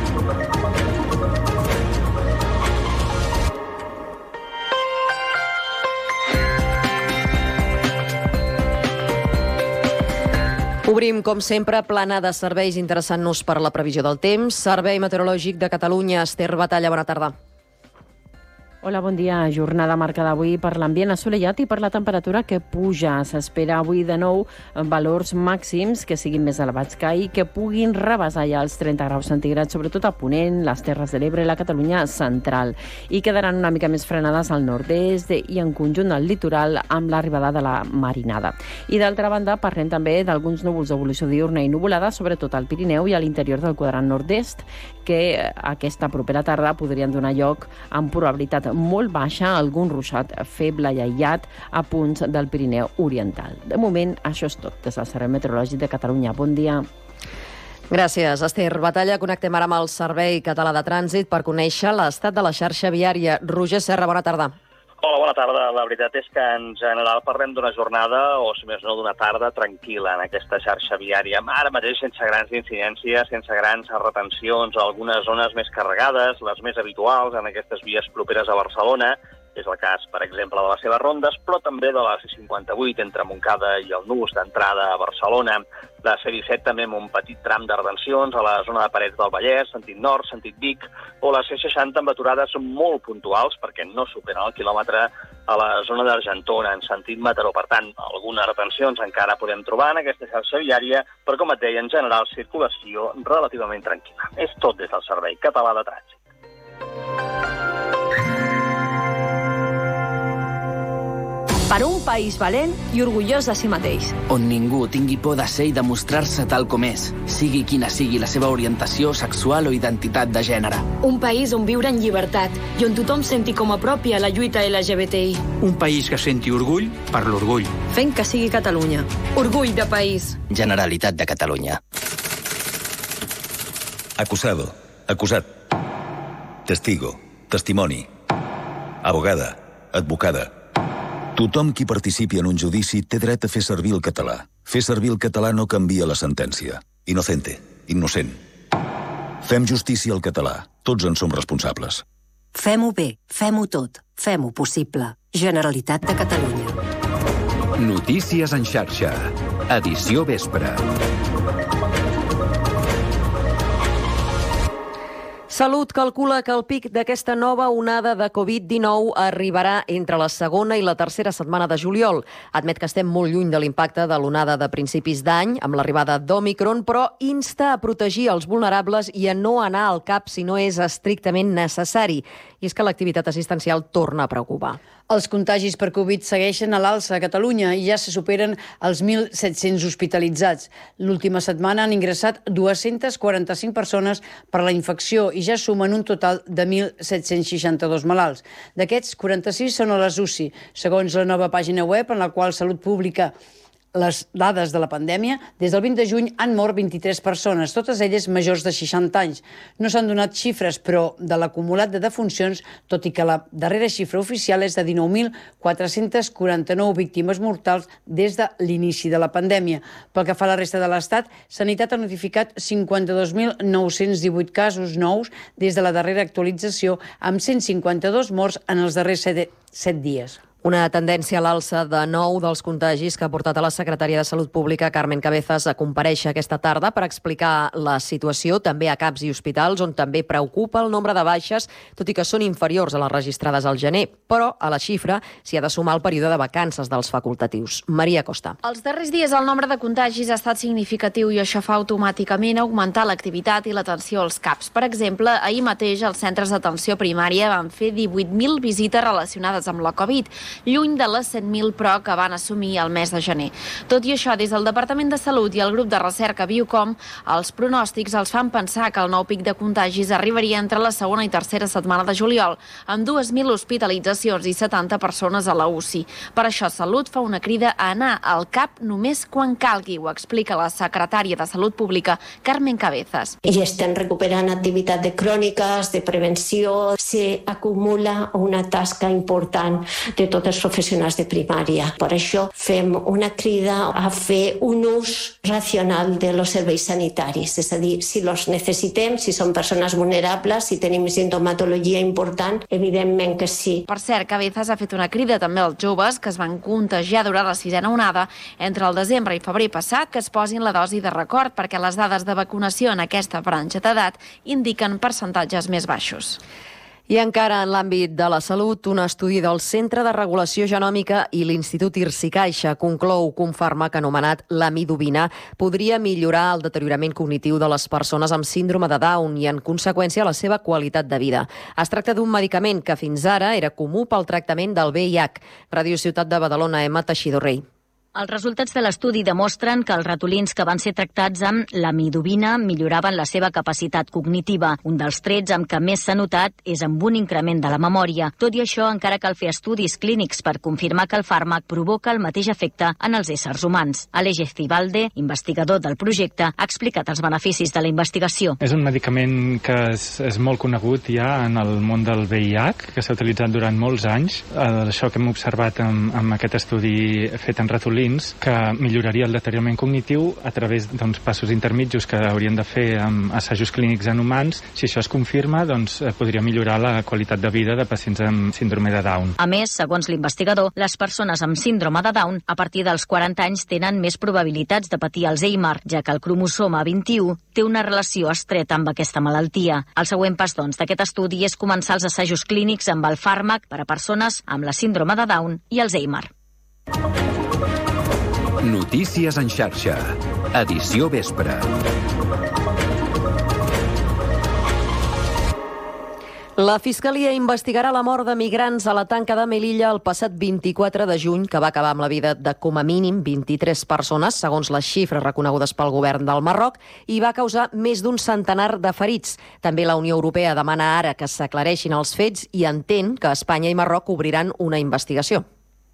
Obrim, com sempre, plana de serveis interessant-nos per la previsió del temps. Servei Meteorològic de Catalunya, Esther Batalla, bona tarda. Hola, bon dia. Jornada marcada avui per l'ambient assolellat i per la temperatura que puja. S'espera avui de nou valors màxims que siguin més elevats que ahir, que puguin rebasar ja els 30 graus centígrads, sobretot a Ponent, les Terres de l'Ebre i la Catalunya central. I quedaran una mica més frenades al nord-est i en conjunt al litoral amb l'arribada de la marinada. I d'altra banda, parlem també d'alguns núvols d'evolució diurna i nuvolada, sobretot al Pirineu i a l'interior del quadrant nord-est, que aquesta propera tarda podrien donar lloc amb probabilitat molt baixa a algun ruixat feble i aïllat a punts del Pirineu oriental. De moment, això és tot des del Servei Meteorològic de Catalunya. Bon dia. Gràcies, Esther Batalla. Connectem ara amb el Servei Català de Trànsit per conèixer l'estat de la xarxa viària. Roger Serra, bona tarda. Hola, bona tarda. La veritat és que en general parlem d'una jornada, o si més no d'una tarda, tranquil·la en aquesta xarxa viària. Ara mateix sense grans incidències, sense grans retencions, algunes zones més carregades, les més habituals en aquestes vies properes a Barcelona. És el cas, per exemple, de les seves rondes, però també de la C58 entre Montcada i el Nus d'entrada a Barcelona. La C17 també amb un petit tram de retencions a la zona de Parets del Vallès, sentit nord, sentit Vic, o la C60 amb aturades molt puntuals perquè no superen el quilòmetre a la zona d'Argentona, en sentit Mataró. Per tant, algunes retencions encara podem trobar en aquesta xarxa viària, però com et deia, en general, circulació relativament tranquil·la. És tot des del Servei Català de Trànsit. Per un país valent i orgullós de si mateix. On ningú tingui por de ser i demostrar-se tal com és, sigui quina sigui la seva orientació sexual o identitat de gènere. Un país on viure en llibertat i on tothom senti com a pròpia la lluita LGBTI. Un país que senti orgull per l'orgull. Fent que sigui Catalunya. Orgull de país. Generalitat de Catalunya. Acusado. Acusat. Testigo. Testimoni. Abogada. Advocada. Tothom qui participi en un judici té dret a fer servir el català. Fer servir el català no canvia la sentència. Inocente. Innocent. Fem justícia al català. Tots en som responsables. Fem-ho bé. Fem-ho tot. Fem-ho possible. Generalitat de Catalunya. Notícies en xarxa. Edició vespre. Salut calcula que el pic d'aquesta nova onada de Covid-19 arribarà entre la segona i la tercera setmana de juliol. Admet que estem molt lluny de l'impacte de l'onada de principis d'any, amb l'arribada d'Òmicron, però insta a protegir els vulnerables i a no anar al CAP si no és estrictament necessari. I és que l'activitat assistencial torna a preocupar. Els contagis per Covid segueixen a l'alça a Catalunya i ja se superen els 1.700 hospitalitzats. L'última setmana han ingressat 245 persones per la infecció i ja sumen un total de 1.762 malalts. D'aquests, 46 són a les UCI, segons la nova pàgina web en la qual Salut publica les dades de la pandèmia. Des del 20 de juny han mort 23 persones, totes elles majors de 60 anys. No s'han donat xifres, però de l'acumulat de defuncions, tot i que la darrera xifra oficial és de 19.449 víctimes mortals des de l'inici de la pandèmia. Pel que fa a la resta de l'Estat, Sanitat ha notificat 52.918 casos nous des de la darrera actualització, amb 152 morts en els darrers 7 dies. Una tendència a l'alça de nou dels contagis que ha portat a la secretària de Salut Pública, Carmen Cabezas, a comparèixer aquesta tarda per explicar la situació, també a CAPs i hospitals, on també preocupa el nombre de baixes, tot i que són inferiors a les registrades al gener. Però a la xifra s'hi ha de sumar el període de vacances dels facultatius. Maria Costa. Els darrers dies el nombre de contagis ha estat significatiu i això fa automàticament augmentar l'activitat i l'atenció als CAPs. Per exemple, ahir mateix els centres d'atenció primària van fer 18.000 visites relacionades amb la Covid, lluny de les 7.000, però, que van assumir el mes de gener. Tot i això, des del Departament de Salut i el grup de recerca Biocom, els pronòstics els fan pensar que el nou pic de contagis arribaria entre la segona i tercera setmana de juliol, amb 2.000 hospitalitzacions i 70 persones a la UCI. Per això, Salut fa una crida a anar al CAP només quan calgui, ho explica la secretària de Salut Pública, Carmen Cabezas. I estem recuperant activitat de cròniques, de prevenció, s'acumula una tasca important de tots els professionals de primària. Per això fem una crida a fer un ús racional de los serveis sanitaris, és a dir, si los necessitem, si són persones vulnerables, si tenim sintomatologia important, evidentment que sí. Per cert, Cabezas ha fet una crida també als joves que es van contagiar durant la sisena onada entre el desembre i febrer passat que es posin la dosi de record perquè les dades de vacunació en aquesta franja d'edat indiquen percentatges més baixos. I encara en l'àmbit de la salut, un estudi del Centre de Regulació Genòmica i l'Institut IRSI Caixa conclou que un fàrmac anomenat l'amidobina podria millorar el deteriorament cognitiu de les persones amb síndrome de Down i, en conseqüència, la seva qualitat de vida. Es tracta d'un medicament que fins ara era comú pel tractament del VIH. Ràdio Ciutat de Badalona, Emma Teixidor Rey. Els resultats de l'estudi demostren que els ratolins que van ser tractats amb l'amidovina milloraven la seva capacitat cognitiva. Un dels trets amb què més s'ha notat és amb un increment de la memòria. Tot i això, encara cal fer estudis clínics per confirmar que el fàrmac provoca el mateix efecte en els éssers humans. Aleix Estibalde, investigador del projecte, ha explicat els beneficis de la investigació. És un medicament que és molt conegut ja en el món del VIH, que s'ha utilitzat durant molts anys. Això que hem observat amb aquest estudi fet en ratolins, que milloraria el deteriorament cognitiu a través d'uns passos intermitjos que haurien de fer amb assajos clínics en humans. Si això es confirma, podria millorar la qualitat de vida de pacients amb síndrome de Down. A més, segons l'investigador, les persones amb síndrome de Down a partir dels 40 anys tenen més probabilitats de patir Alzheimer, ja que el cromosoma 21 té una relació estreta amb aquesta malaltia. El següent pas, d'aquest estudi és començar els assajos clínics amb el fàrmac per a persones amb la síndrome de Down i Alzheimer. Notícies en xarxa. Edició vespre. La Fiscalia investigarà la mort de migrants a la tanca de Melilla el passat 24 de juny, que va acabar amb la vida de com a mínim 23 persones, segons les xifres reconegudes pel govern del Marroc, i va causar més d'un centenar de ferits. També la Unió Europea demana ara que s'aclareixin els fets i entén que Espanya i Marroc obriran una investigació.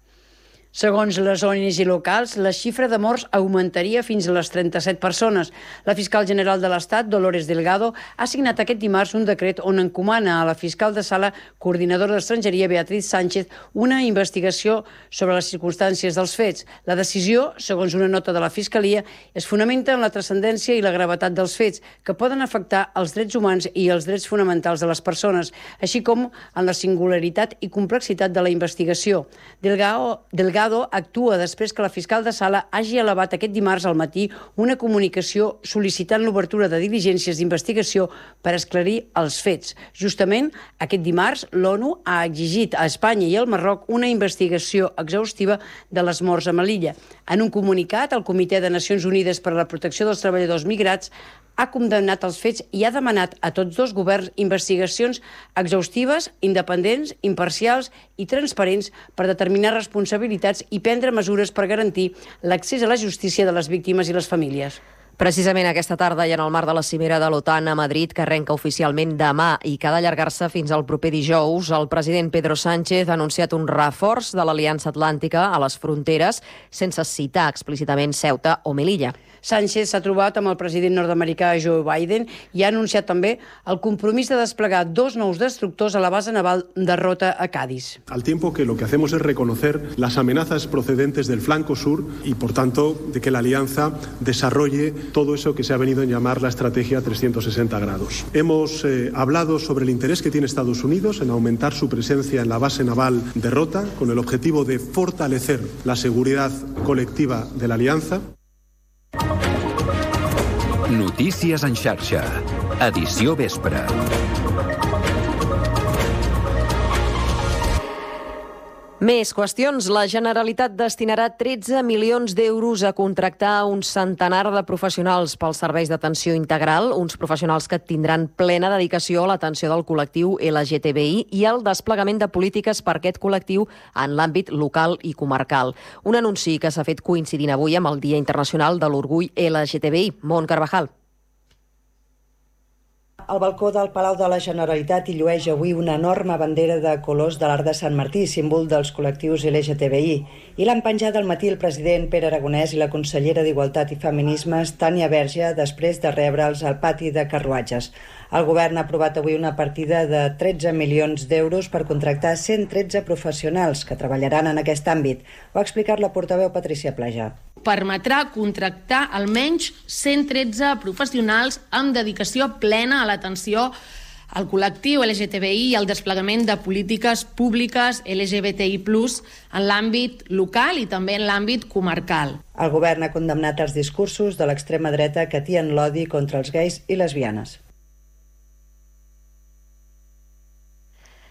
Segons les ONGs locals, la xifra de morts augmentaria fins a les 37 persones. La fiscal general de l'Estat, Dolores Delgado, ha signat aquest dimarts un decret on encomana a la fiscal de sala coordinadora d'estrangeria, Beatriz Sánchez, una investigació sobre les circumstàncies dels fets. La decisió, segons una nota de la Fiscalia, es fonamenta en la transcendència i la gravetat dels fets, que poden afectar els drets humans i els drets fonamentals de les persones, així com en la singularitat i complexitat de la investigació. Delgado actua després que la fiscal de sala hagi elevat aquest dimarts al matí una comunicació sol·licitant l'obertura de diligències d'investigació per esclarir els fets. Justament, aquest dimarts, l'ONU ha exigit a Espanya i al Marroc una investigació exhaustiva de les morts a Melilla. En un comunicat, el Comitè de Nacions Unides per a la Protecció dels Treballadors Migrats ha condemnat els fets i ha demanat a tots dos governs investigacions exhaustives, independents, imparcials i transparents per determinar responsabilitats i prendre mesures per garantir l'accés a la justícia de les víctimes i les famílies. Precisament aquesta tarda i en el marc de la cimera de l'OTAN a Madrid, que arrenca oficialment demà i que ha d'allargar-se fins al proper dijous, el president Pedro Sánchez ha anunciat un reforç de l'Aliança Atlàntica a les fronteres, sense citar explícitament Ceuta o Melilla. Sánchez s'ha trobat amb el president nord-americà Joe Biden i ha anunciat també el compromís de desplegar 2 nous destructors a la base naval de Rota a Cádiz. Al tiempo que lo que hacemos es reconocer las amenazas procedentes del flanco sur y, por tanto, de que la alianza desarrolle todo eso que se ha venido a llamar la estrategia 360 grados. Hemos hablado sobre el interés que tiene Estados Unidos en aumentar su presencia en la base naval de Rota con el objetivo de fortalecer la seguridad colectiva de la alianza. Notícies en xarxa. Edició vespre. Més qüestions. La Generalitat destinarà 13 milions d'euros a contractar un centenar de professionals pels serveis d'atenció integral, uns professionals que tindran plena dedicació a l'atenció del col·lectiu LGTBI i al desplegament de polítiques per aquest col·lectiu en l'àmbit local i comarcal. Un anunci que s'ha fet coincidint avui amb el Dia Internacional de l'Orgull LGTBI. Mont Carvajal. Al balcó del Palau de la Generalitat hi llueix avui una enorme bandera de colors de l'Arc de Sant Martí, símbol dels col·lectius LGTBI. I l'han penjat al matí el president Pere Aragonès i la consellera d'Igualtat i Feminismes, Tània Verge, després de rebre'ls al pati de carruatges. El govern ha aprovat avui una partida de 13 milions d'euros per contractar 113 professionals que treballaran en aquest àmbit. Ho ha explicat la portaveu Patricia Plaja. Permetrà contractar almenys 113 professionals amb dedicació plena a l'atenció al col·lectiu LGTBI i al desplegament de polítiques públiques LGBTI+, en l'àmbit local i també en l'àmbit comarcal. El govern ha condemnat els discursos de l'extrema dreta que atien l'odi contra els gais i lesbianes.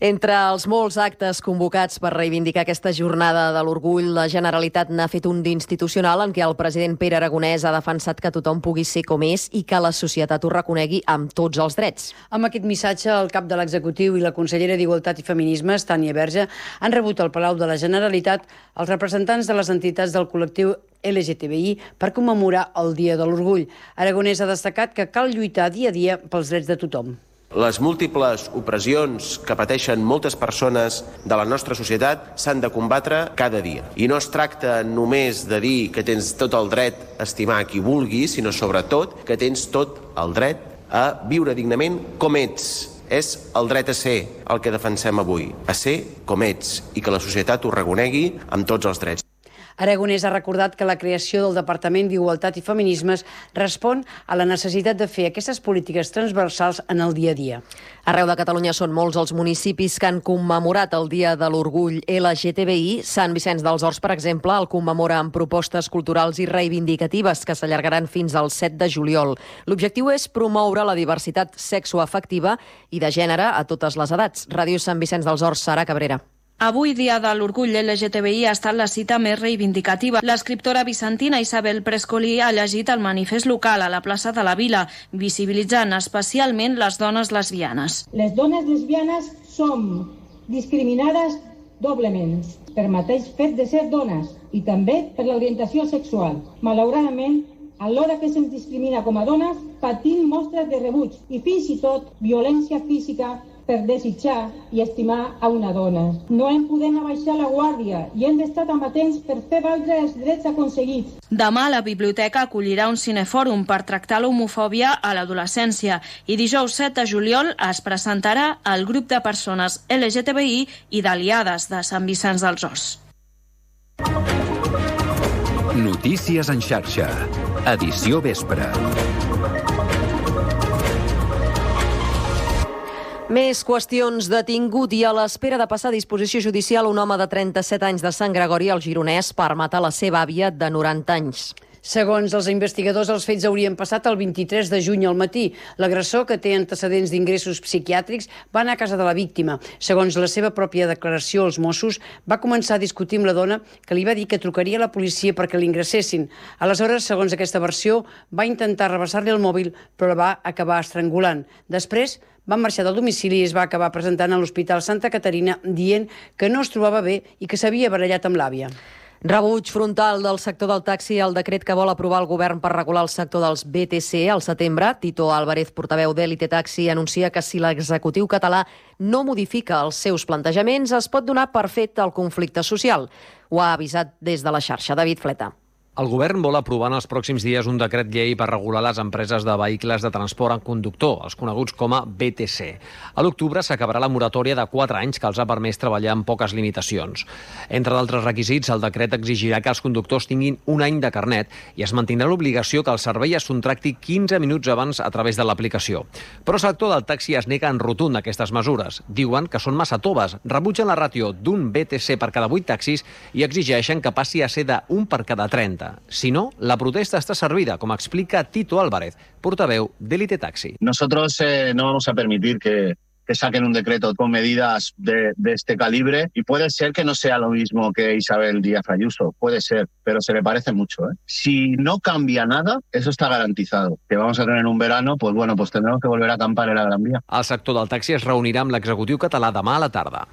Entre els molts actes convocats per reivindicar aquesta jornada de l'orgull, la Generalitat n'ha fet un d'institucional en què el president Pere Aragonès ha defensat que tothom pugui ser com és i que la societat ho reconegui amb tots els drets. Amb aquest missatge, el cap de l'executiu i la consellera d'Igualtat i Feminismes, Tània Verge, han rebut al Palau de la Generalitat els representants de les entitats del col·lectiu LGTBI per commemorar el Dia de l'Orgull. Aragonès ha destacat que cal lluitar dia a dia pels drets de tothom. Les múltiples opressions que pateixen moltes persones de la nostra societat s'han de combatre cada dia. I no es tracta només de dir que tens tot el dret a estimar qui vulguis, sinó sobretot que tens tot el dret a viure dignament com ets. És el dret a ser el que defensem avui, a ser com ets i que la societat ho reconegui amb tots els drets. Aragonès ha recordat que la creació del Departament d'Igualtat i Feminismes respon a la necessitat de fer aquestes polítiques transversals en el dia a dia. Arreu de Catalunya són molts els municipis que han commemorat el Dia de l'Orgull LGTBI. Sant Vicenç dels Horts, per exemple, el commemora amb propostes culturals i reivindicatives que s'allargaran fins al 7 de juliol. L'objectiu és promoure la diversitat sexoafectiva i de gènere a totes les edats. Ràdio Sant Vicenç dels Horts, Sara Cabrera. Avui, Dia de l'Orgull LGTBI, ha estat la cita més reivindicativa. L'escriptora bizantina Isabel Prescolí ha llegit el manifest local a la plaça de la Vila, visibilitzant especialment les dones lesbianes. Les dones lesbianes som discriminades doblement per mateix fet de ser dones i també per l'orientació sexual. Malauradament, alhora que se'ns discrimina com a dones, patim mostres de rebuig i fins i tot violència física per desitjar i estimar a una dona. No en podem abaixar la guàrdia i hem d'estar amatents per fer valdre els drets aconseguits. Demà la biblioteca acollirà un cinefòrum per tractar l'homofòbia a l'adolescència i dijous 7 de juliol es presentarà el grup de persones LGTBI i d'aliades de Sant Vicenç dels Horts. Notícies en xarxa. Edició vespre. Més qüestions. Detingut i a l'espera de passar a disposició judicial un home de 37 anys de Sant Gregori al Gironès per matar la seva àvia de 90 anys. Segons els investigadors, els fets haurien passat el 23 de juny al matí. L'agressor, que té antecedents d'ingressos psiquiàtrics, va anar a casa de la víctima. Segons la seva pròpia declaració, els Mossos va començar a discutir amb la dona, que li va dir que trucaria a la policia perquè l'ingressessin. Aleshores, segons aquesta versió, va intentar arrabassar-li el mòbil, però la va acabar estrangulant. Després, va marxar del domicili i es va acabar presentant a l'Hospital Santa Caterina dient que no es trobava bé i que s'havia barallat amb l'àvia. Rebuig frontal del sector del taxi al decret que vol aprovar el govern per regular el sector dels BTC al setembre. Tito Álvarez, portaveu d'Elite Taxi, anuncia que si l'executiu català no modifica els seus plantejaments es pot donar per fet el conflicte social. Ho ha avisat des de la xarxa. David Fleta. El govern vol aprovar en els pròxims dies un decret llei per regular les empreses de vehicles de transport en conductor, els coneguts com a BTC. A l'octubre s'acabarà la moratòria de 4 anys que els ha permès treballar amb poques limitacions. Entre d'altres requisits, el decret exigirà que els conductors tinguin un any de carnet i es mantindrà l'obligació que el servei es contracti 15 minuts abans a través de l'aplicació. Però el sector del taxi es nega en rotund a aquestes mesures. Diuen que són massa toves, rebutgen la ràtio d'un BTC per cada 8 taxis i exigeixen que passi a ser d'un per cada 30. Si no, la protesta está servida, como explica Tito Álvarez, portaveu d'Elite Taxi. Nosotros no vamos a permitir que saquen un decreto con medidas de este calibre y puede ser que no sea lo mismo que Isabel Díaz Ayuso, puede ser, pero se le parece mucho. Si no cambia nada, eso está garantizado. Que vamos a tener un verano, pues bueno, pues tendremos que volver a acampar en la Gran Vía. El sector del taxi es reunirà amb l'executiu català demà a la tarda.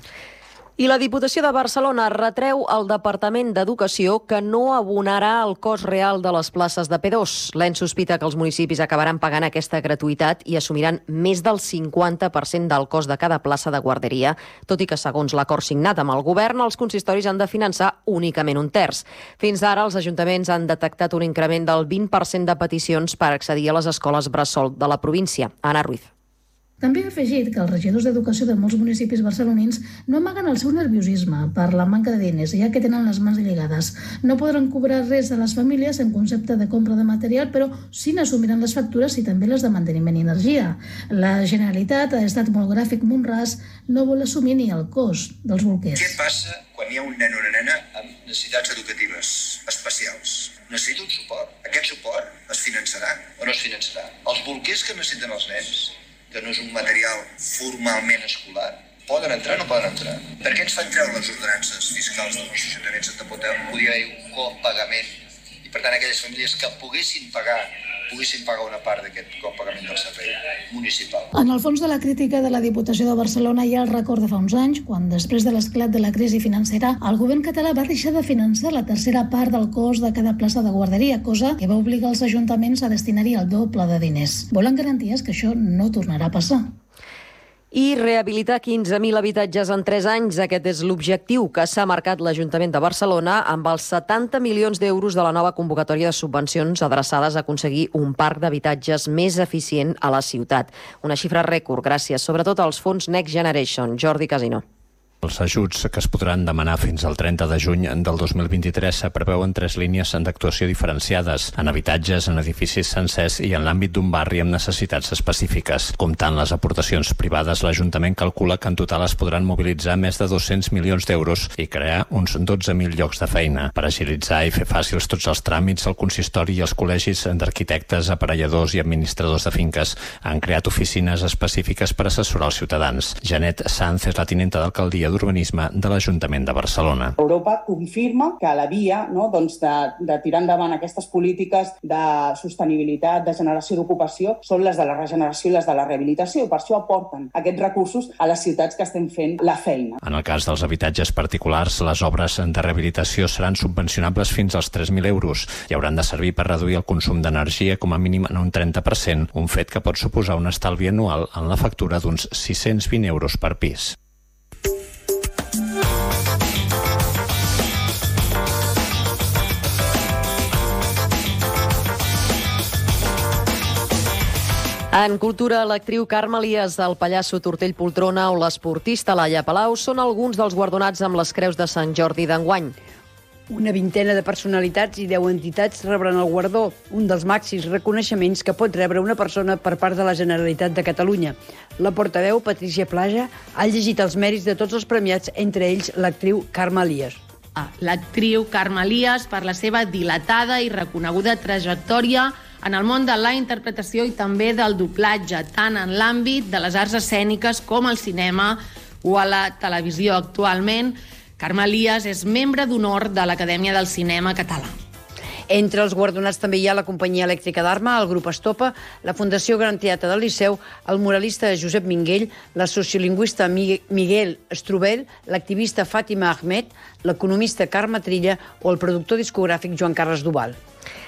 I la Diputació de Barcelona retreu al Departament d'Educació que no abonarà el cost real de les places de P2. L'ENS sospita que els municipis acabaran pagant aquesta gratuïtat i assumiran més del 50% del cost de cada plaça de guarderia, tot i que, segons l'acord signat amb el govern, els consistoris han de finançar únicament un terç. Fins ara, els ajuntaments han detectat un increment del 20% de peticions per accedir a les escoles bressol de la província. Anna Ruiz. També ha afegit que els regidors d'educació de molts municipis barcelonins no amaguen el seu nerviosisme per la manca de diners, ja que tenen les mans lligades. No podran cobrar res a les famílies en concepte de compra de material, però sí n'assumiran les factures i també les de manteniment i energia. La Generalitat, ha estat molt gràfic Monràs, no vol assumir ni el cost dels bolquers. Què passa quan hi ha un nen o una nena amb necessitats educatives especials? Necessita un suport. Aquest suport es finançarà o no es finançarà? Els bolquers que necessiten els nens, que no és un material formalment escolar, Poden entrar o no poden entrar? Per què ens fan treure les ordenances fiscals dels nostres ajuntaments de poder haver un copagament i, per tant, aquelles famílies que poguessin pagar una part d'aquest copagament del servei municipal? En el fons de la crítica de la Diputació de Barcelona hi ha el record de fa uns anys, quan després de l'esclat de la crisi financera, el govern català va deixar de finançar la tercera part del cost de cada plaça de guarderia, cosa que va obligar els ajuntaments a destinar-hi el doble de diners. Volen garanties que això no tornarà a passar. I rehabilitar 15.000 habitatges en 3 anys. Aquest és l'objectiu que s'ha marcat l'Ajuntament de Barcelona amb els 70 milions d'euros de la nova convocatòria de subvencions adreçades a aconseguir un parc d'habitatges més eficient a la ciutat. Una xifra rècord gràcies sobretot als fons Next Generation. Jordi Casino. Els ajuts que es podran demanar fins al 30 de juny del 2023 se preveuen 3 línies d'actuació diferenciades, en habitatges, en edificis sencers i en l'àmbit d'un barri amb necessitats específiques. Comptant les aportacions privades, l'Ajuntament calcula que en total es podran mobilitzar més de 200 milions d'euros i crear uns 12.000 llocs de feina. Per agilitzar i fer fàcils tots els tràmits, el consistori i els col·legis d'arquitectes, aparelladors i administradors de finques han creat oficines específiques per assessorar els ciutadans. Janet Sanz és la tinenta d'alcaldia d'Urbanisme de l'Ajuntament de Barcelona. Europa confirma que la via de tirar endavant aquestes polítiques de sostenibilitat, de generació d'ocupació, són les de la regeneració i les de la rehabilitació. Per això aporten aquests recursos a les ciutats que estem fent la feina. En el cas dels habitatges particulars, les obres de rehabilitació seran subvencionables fins als 3.000 euros i hauran de servir per reduir el consum d'energia com a mínim en un 30%, un fet que pot suposar un estalvi anual en la factura d'uns 620 euros per pis. En cultura, l'actriu Carme Elias, el pallasso Tortell Poltrona o l'esportista Laia Palau són alguns dels guardonats amb les Creus de Sant Jordi d'enguany. Una vintena de personalitats i 10 entitats rebran el guardó, un dels màxims reconeixements que pot rebre una persona per part de la Generalitat de Catalunya. La portaveu, Patricia Plaja, ha llegit els mèrits de tots els premiats, entre ells l'actriu Carme Elias. L'actriu Carme Elias, per la seva dilatada i reconeguda trajectòria en el món de la interpretació i també del doblatge, tant en l'àmbit de les arts escèniques com al cinema o a la televisió. Actualment, Carme Elias és membre d'honor de l'Acadèmia del Cinema Català. Entre els guardonats també hi ha la Companyia Elèctrica d'Arma, el Grup Estopa, la Fundació Gran Teatre del Liceu, el muralista Josep Minguell, la sociolingüista Miguel Estrubell, l'activista Fàtima Ahmed, l'economista Carme Trilla o el productor discogràfic Joan Carles Duval.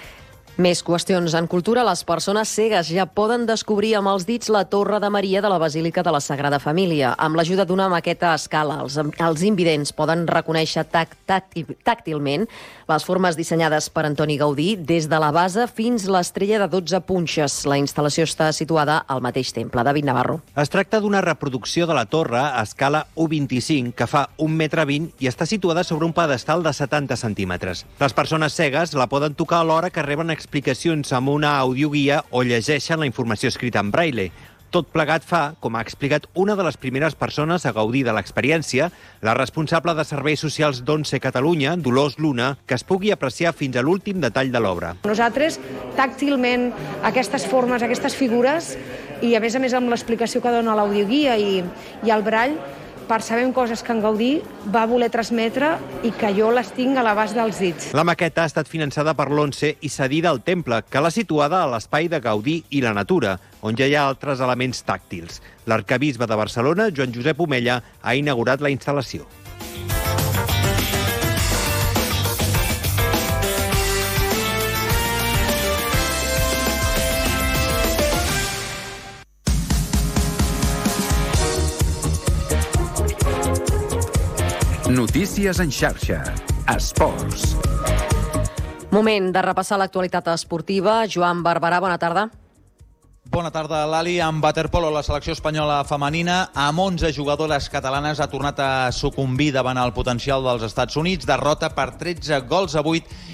Més qüestions en cultura. Les persones cegues ja poden descobrir amb els dits la Torre de Maria de la Basílica de la Sagrada Família. Amb l'ajuda d'una maqueta a escala, els invidents poden reconèixer tàctilment les formes dissenyades per Antoni Gaudí des de la base fins l'estrella de 12 punxes. La instal·lació està situada al mateix temple. David Navarro. Es tracta d'una reproducció de la torre a escala 1,25 que fa 1,20 m i està situada sobre un pedestal de 70 centímetres. Les persones cegues la poden tocar alhora que reben explicacions amb una audioguia o llegeixen la informació escrita en braille. Tot plegat fa, com ha explicat una de les primeres persones a gaudir de l'experiència, la responsable de Serveis Socials d'Once Catalunya, Dolors Luna, que es pugui apreciar fins a l'últim detall de l'obra. Nosaltres, tàctilment, aquestes formes, aquestes figures, i a més amb l'explicació que dona l'audioguia i el brall, percebem coses que en Gaudí va voler transmetre i que jo les tinc a l'abast dels dits. La maqueta ha estat finançada per l'Once i cedida al temple, que l'ha situada a l'espai de Gaudí i la natura, on ja hi ha altres elements tàctils. L'arcabisbe de Barcelona, Joan Josep Omella, ha inaugurat la instal·lació. Notícies en xarxa. Esports. Moment de repassar l'actualitat esportiva. Joan Barberà, bona tarda. Bona tarda, Lali. En waterpolo, la selecció espanyola femenina, amb 11 jugadores catalanes, ha tornat a sucumbir davant el potencial dels Estats Units. Derrota per 13 gols a 8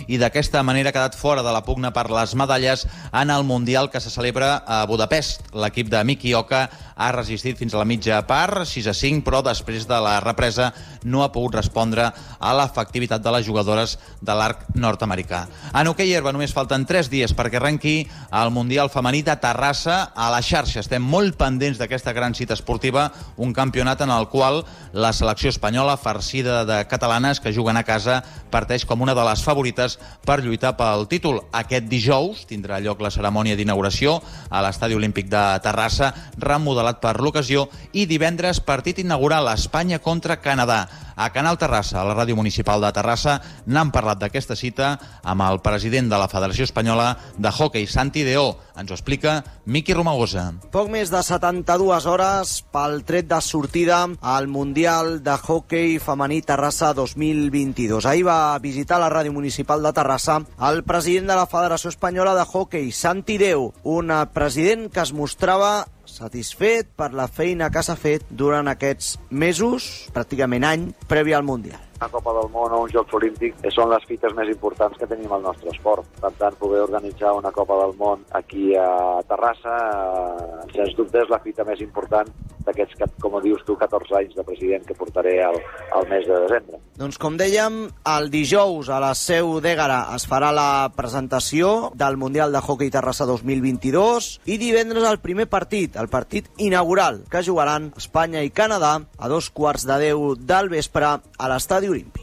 i d'aquesta manera ha quedat fora de la pugna per les medalles en el Mundial que se celebra a Budapest. L'equip de Miki Oka ha resistit fins a la mitja part, 6-5, però després de la represa no ha pogut respondre a l'efectivitat de les jugadores de l'arc nord-americà. En hoquei herba només falten 3 dies perquè arrenqui el Mundial femení de Terrassa a la xarxa. Estem molt pendents d'aquesta gran cita esportiva, un campionat en el qual la selecció espanyola, farcida de catalanes que juguen a casa, parteix com una de les favorites per lluitar pel títol. Aquest dijous tindrà lloc la cerimònia d'inauguració a l'Estadi Olímpic de Terrassa, remodelat per l'ocasió, i divendres partit inaugural, Espanya contra Canadà. A Canal Terrassa, a la ràdio municipal de Terrassa, n'han parlat d'aquesta cita amb el president de la Federació Espanyola de Hockey, Santi Deó. Ens ho explica Miqui Romagosa. Poc més de 72 hores pel tret de sortida al Mundial de Hockey Femení Terrassa 2022. Ahir va visitar la ràdio municipal de Terrassa el president de la Federació Espanyola de Hockey, Santi Deó, un president que es mostrava satisfet per la feina que s'ha fet durant aquests mesos, pràcticament any, previ al Mundial. Una Copa del Món o uns Jocs Olímpics són les fites més importants que tenim al nostre esport. Per tant, poder organitzar una Copa del Món aquí a Terrassa, sens dubte, és la fita més important d'aquests, com dius tu, 14 anys de president que portaré al mes de desembre. Doncs com dèiem, el dijous a la Seu d'Ègara es farà la presentació del Mundial de Hockey Terrassa 2022 i divendres el primer partit, el partit inaugural, que jugaran Espanya i Canadà a 9:15 del vespre a l'Estadi Olímpic.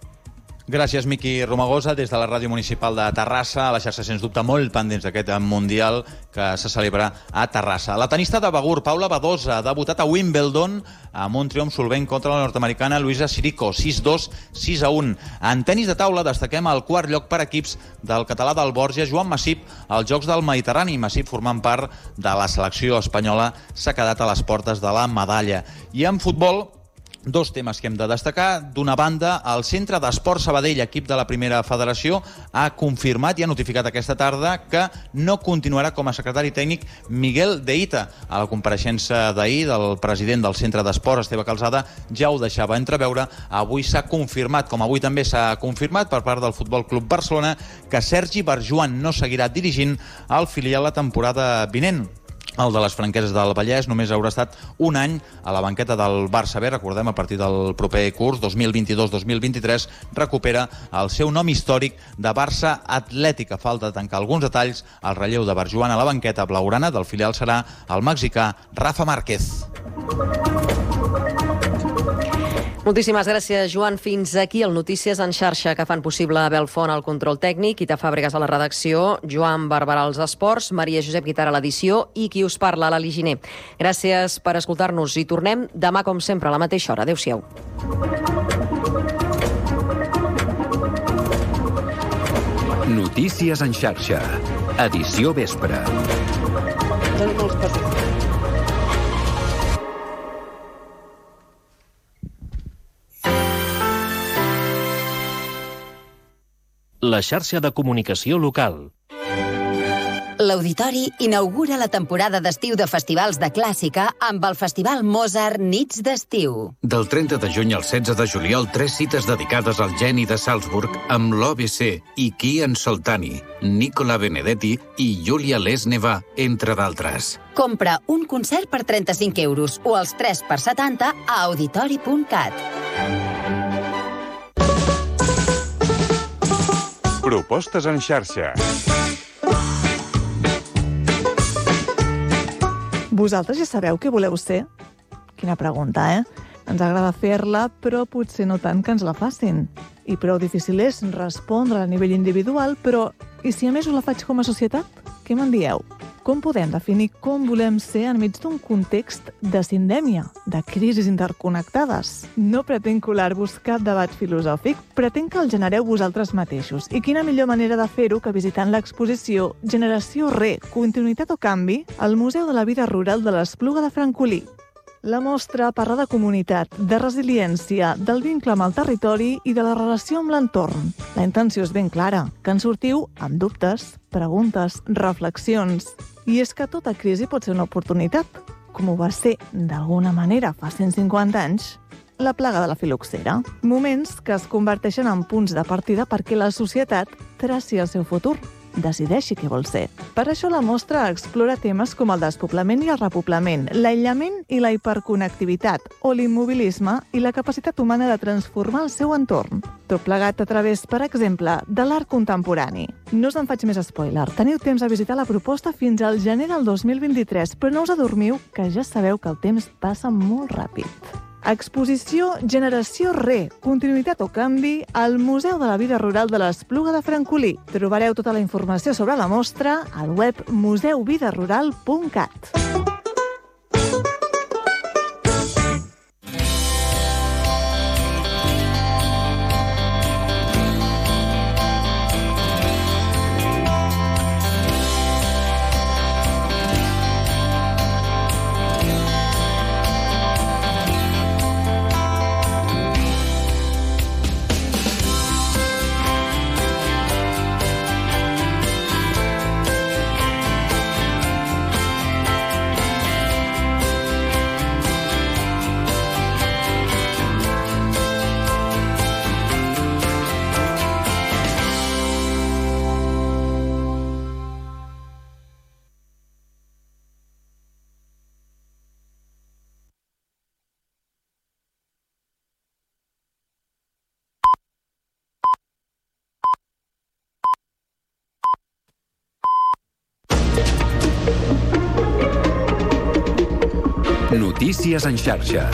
Gràcies, Miqui Romagosa, des de la ràdio municipal de Terrassa, a la xarxa, sens dubte, molt pendents d'aquest Mundial que se celebra a Terrassa. La tenista de Begur, Paula Badosa, ha debutat a Wimbledon amb un triomf solvent contra la nord-americana Luisa Sirico, 6-2, 6-1. En tenis de taula destaquem el quart lloc per equips del català del Borja, Joan Massip, als Jocs del Mediterrani. Massip, formant part de la selecció espanyola, s'ha quedat a les portes de la medalla. I en futbol, dos temes que hem de destacar. D'una banda, el Centre d'Esport Sabadell, equip de la Primera Federació, ha confirmat i ha notificat aquesta tarda que no continuarà com a secretari tècnic Miguel de Ita. A la compareixença d'ahir del president del Centre d'Esport, Esteve Calzada, ja ho deixava entreveure. Avui s'ha confirmat, com avui també s'ha confirmat per part del Futbol Club Barcelona, que Sergi Barjuan no seguirà dirigint el filial la temporada vinent. El de les Franqueses del Vallès només haurà estat un any a la banqueta del Barça B. Recordem, a partir del proper curs 2022-2023 recupera el seu nom històric de Barça Atlètica. Falta tancar alguns detalls. El relleu de Barjuan a la banqueta blaugrana del filial serà el mexicà Rafa Márquez. Moltíssimes gràcies, Joan. Fins aquí el Notícies en xarxa, que fan possible Abel Font al control tècnic, Ita Fàbregas a la redacció, Joan Barberà als esports, Maria Josep Guitar a l'edició i qui us parla, Lali Giner. Gràcies per escoltar-nos i tornem demà, com sempre, a la mateixa hora. Adéu-siau. Notícies en xarxa. Edició vespre. La xarxa de comunicació local. L'Auditori inaugura la temporada d'estiu de festivals de clàssica amb el Festival Mozart Nits d'Estiu. Del 30 de juny al 16 de juliol, 3 cites dedicades al geni de Salzburg amb l'OBC, Kian Soltani, Nicola Benedetti i Julia Lesneva, entre d'altres. Compra un concert per 35 euros o els 3 per 70 a auditori.cat. Propostes en xarxa. Vosaltres ja sabeu què voleu ser? Quina pregunta, eh? Ens agrada fer-la, però potser no tant que ens la facin. I prou difícil és respondre a nivell individual, però i si a més us la faig com a societat? Què me'n dieu? Com podem definir com volem ser enmig d'un context de sindèmia, de crisis interconnectades? No pretenc colar-vos cap debat filosòfic, pretenc que el genereu vosaltres mateixos. I quina millor manera de fer-ho que visitant l'exposició Generació Re, Continuïtat o Canvi al Museu de la Vida Rural de l'Espluga de Francolí. La mostra parla de comunitat, de resiliència, del vincle amb el territori i de la relació amb l'entorn. La intenció és ben clara, que en sortiu amb dubtes, preguntes, reflexions. I és que tota crisi pot ser una oportunitat, com ho va ser d'alguna manera fa 150 anys. la plaga de la filoxera. Moments que es converteixen en punts de partida perquè la societat traci el seu futur, decideixi què vol ser. Per això la mostra explora temes com el despoblament i el repoblament, l'aïllament i la hiperconnectivitat, o l'immobilisme i la capacitat humana de transformar el seu entorn. Tot plegat a través, per exemple, de l'art contemporani. No us en faig més spoiler. Teniu temps a visitar la proposta fins al gener del 2023, però no us adormiu, que ja sabeu que el temps passa molt ràpid. Exposició Generació Re, continuïtat o canvi al Museu de la Vida Rural de l'Espluga de Francolí. Trobareu tota la informació sobre la mostra al web museuvidarural.cat. Notícies en xarxa.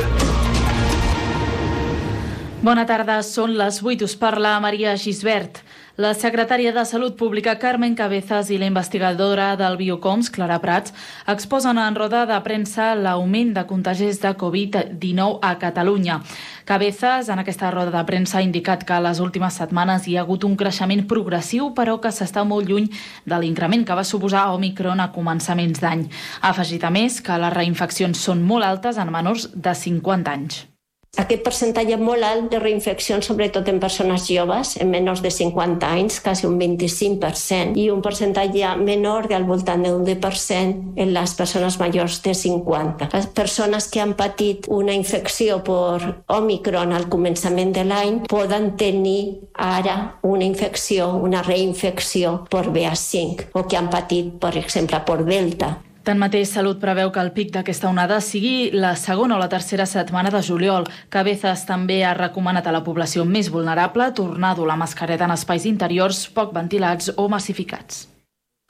Bona tarda, són les 8, us parla Maria Gisbert. La secretària de Salut Pública Carmen Cabezas i la investigadora del Biocoms, Clara Prats, exposen en roda de premsa l'augment de contagis de Covid-19 a Catalunya. Cabezas, en aquesta roda de premsa, ha indicat que a les últimes setmanes hi ha hagut un creixement progressiu, però que s'està molt lluny de l'increment que va suposar Omicron a començaments d'any. Ha afegit a més que les reinfeccions són molt altes en menors de 50 anys. Aquest percentatge molt alt de reinfeccions, sobretot en persones joves, en menors de 50 anys, quasi un 25%, i un percentatge menor del voltant d'un 10% en les persones majors de 50. Les persones que han patit una infecció per Omicron al començament de l'any poden tenir ara una infecció, una reinfecció per BA5, o que han patit, per exemple, per Delta. Tanmateix, Salut preveu que el pic d'aquesta onada sigui la segona o la tercera setmana de juliol. Cabezas també ha recomanat a la població més vulnerable tornar a dur la mascareta en espais interiors poc ventilats o massificats.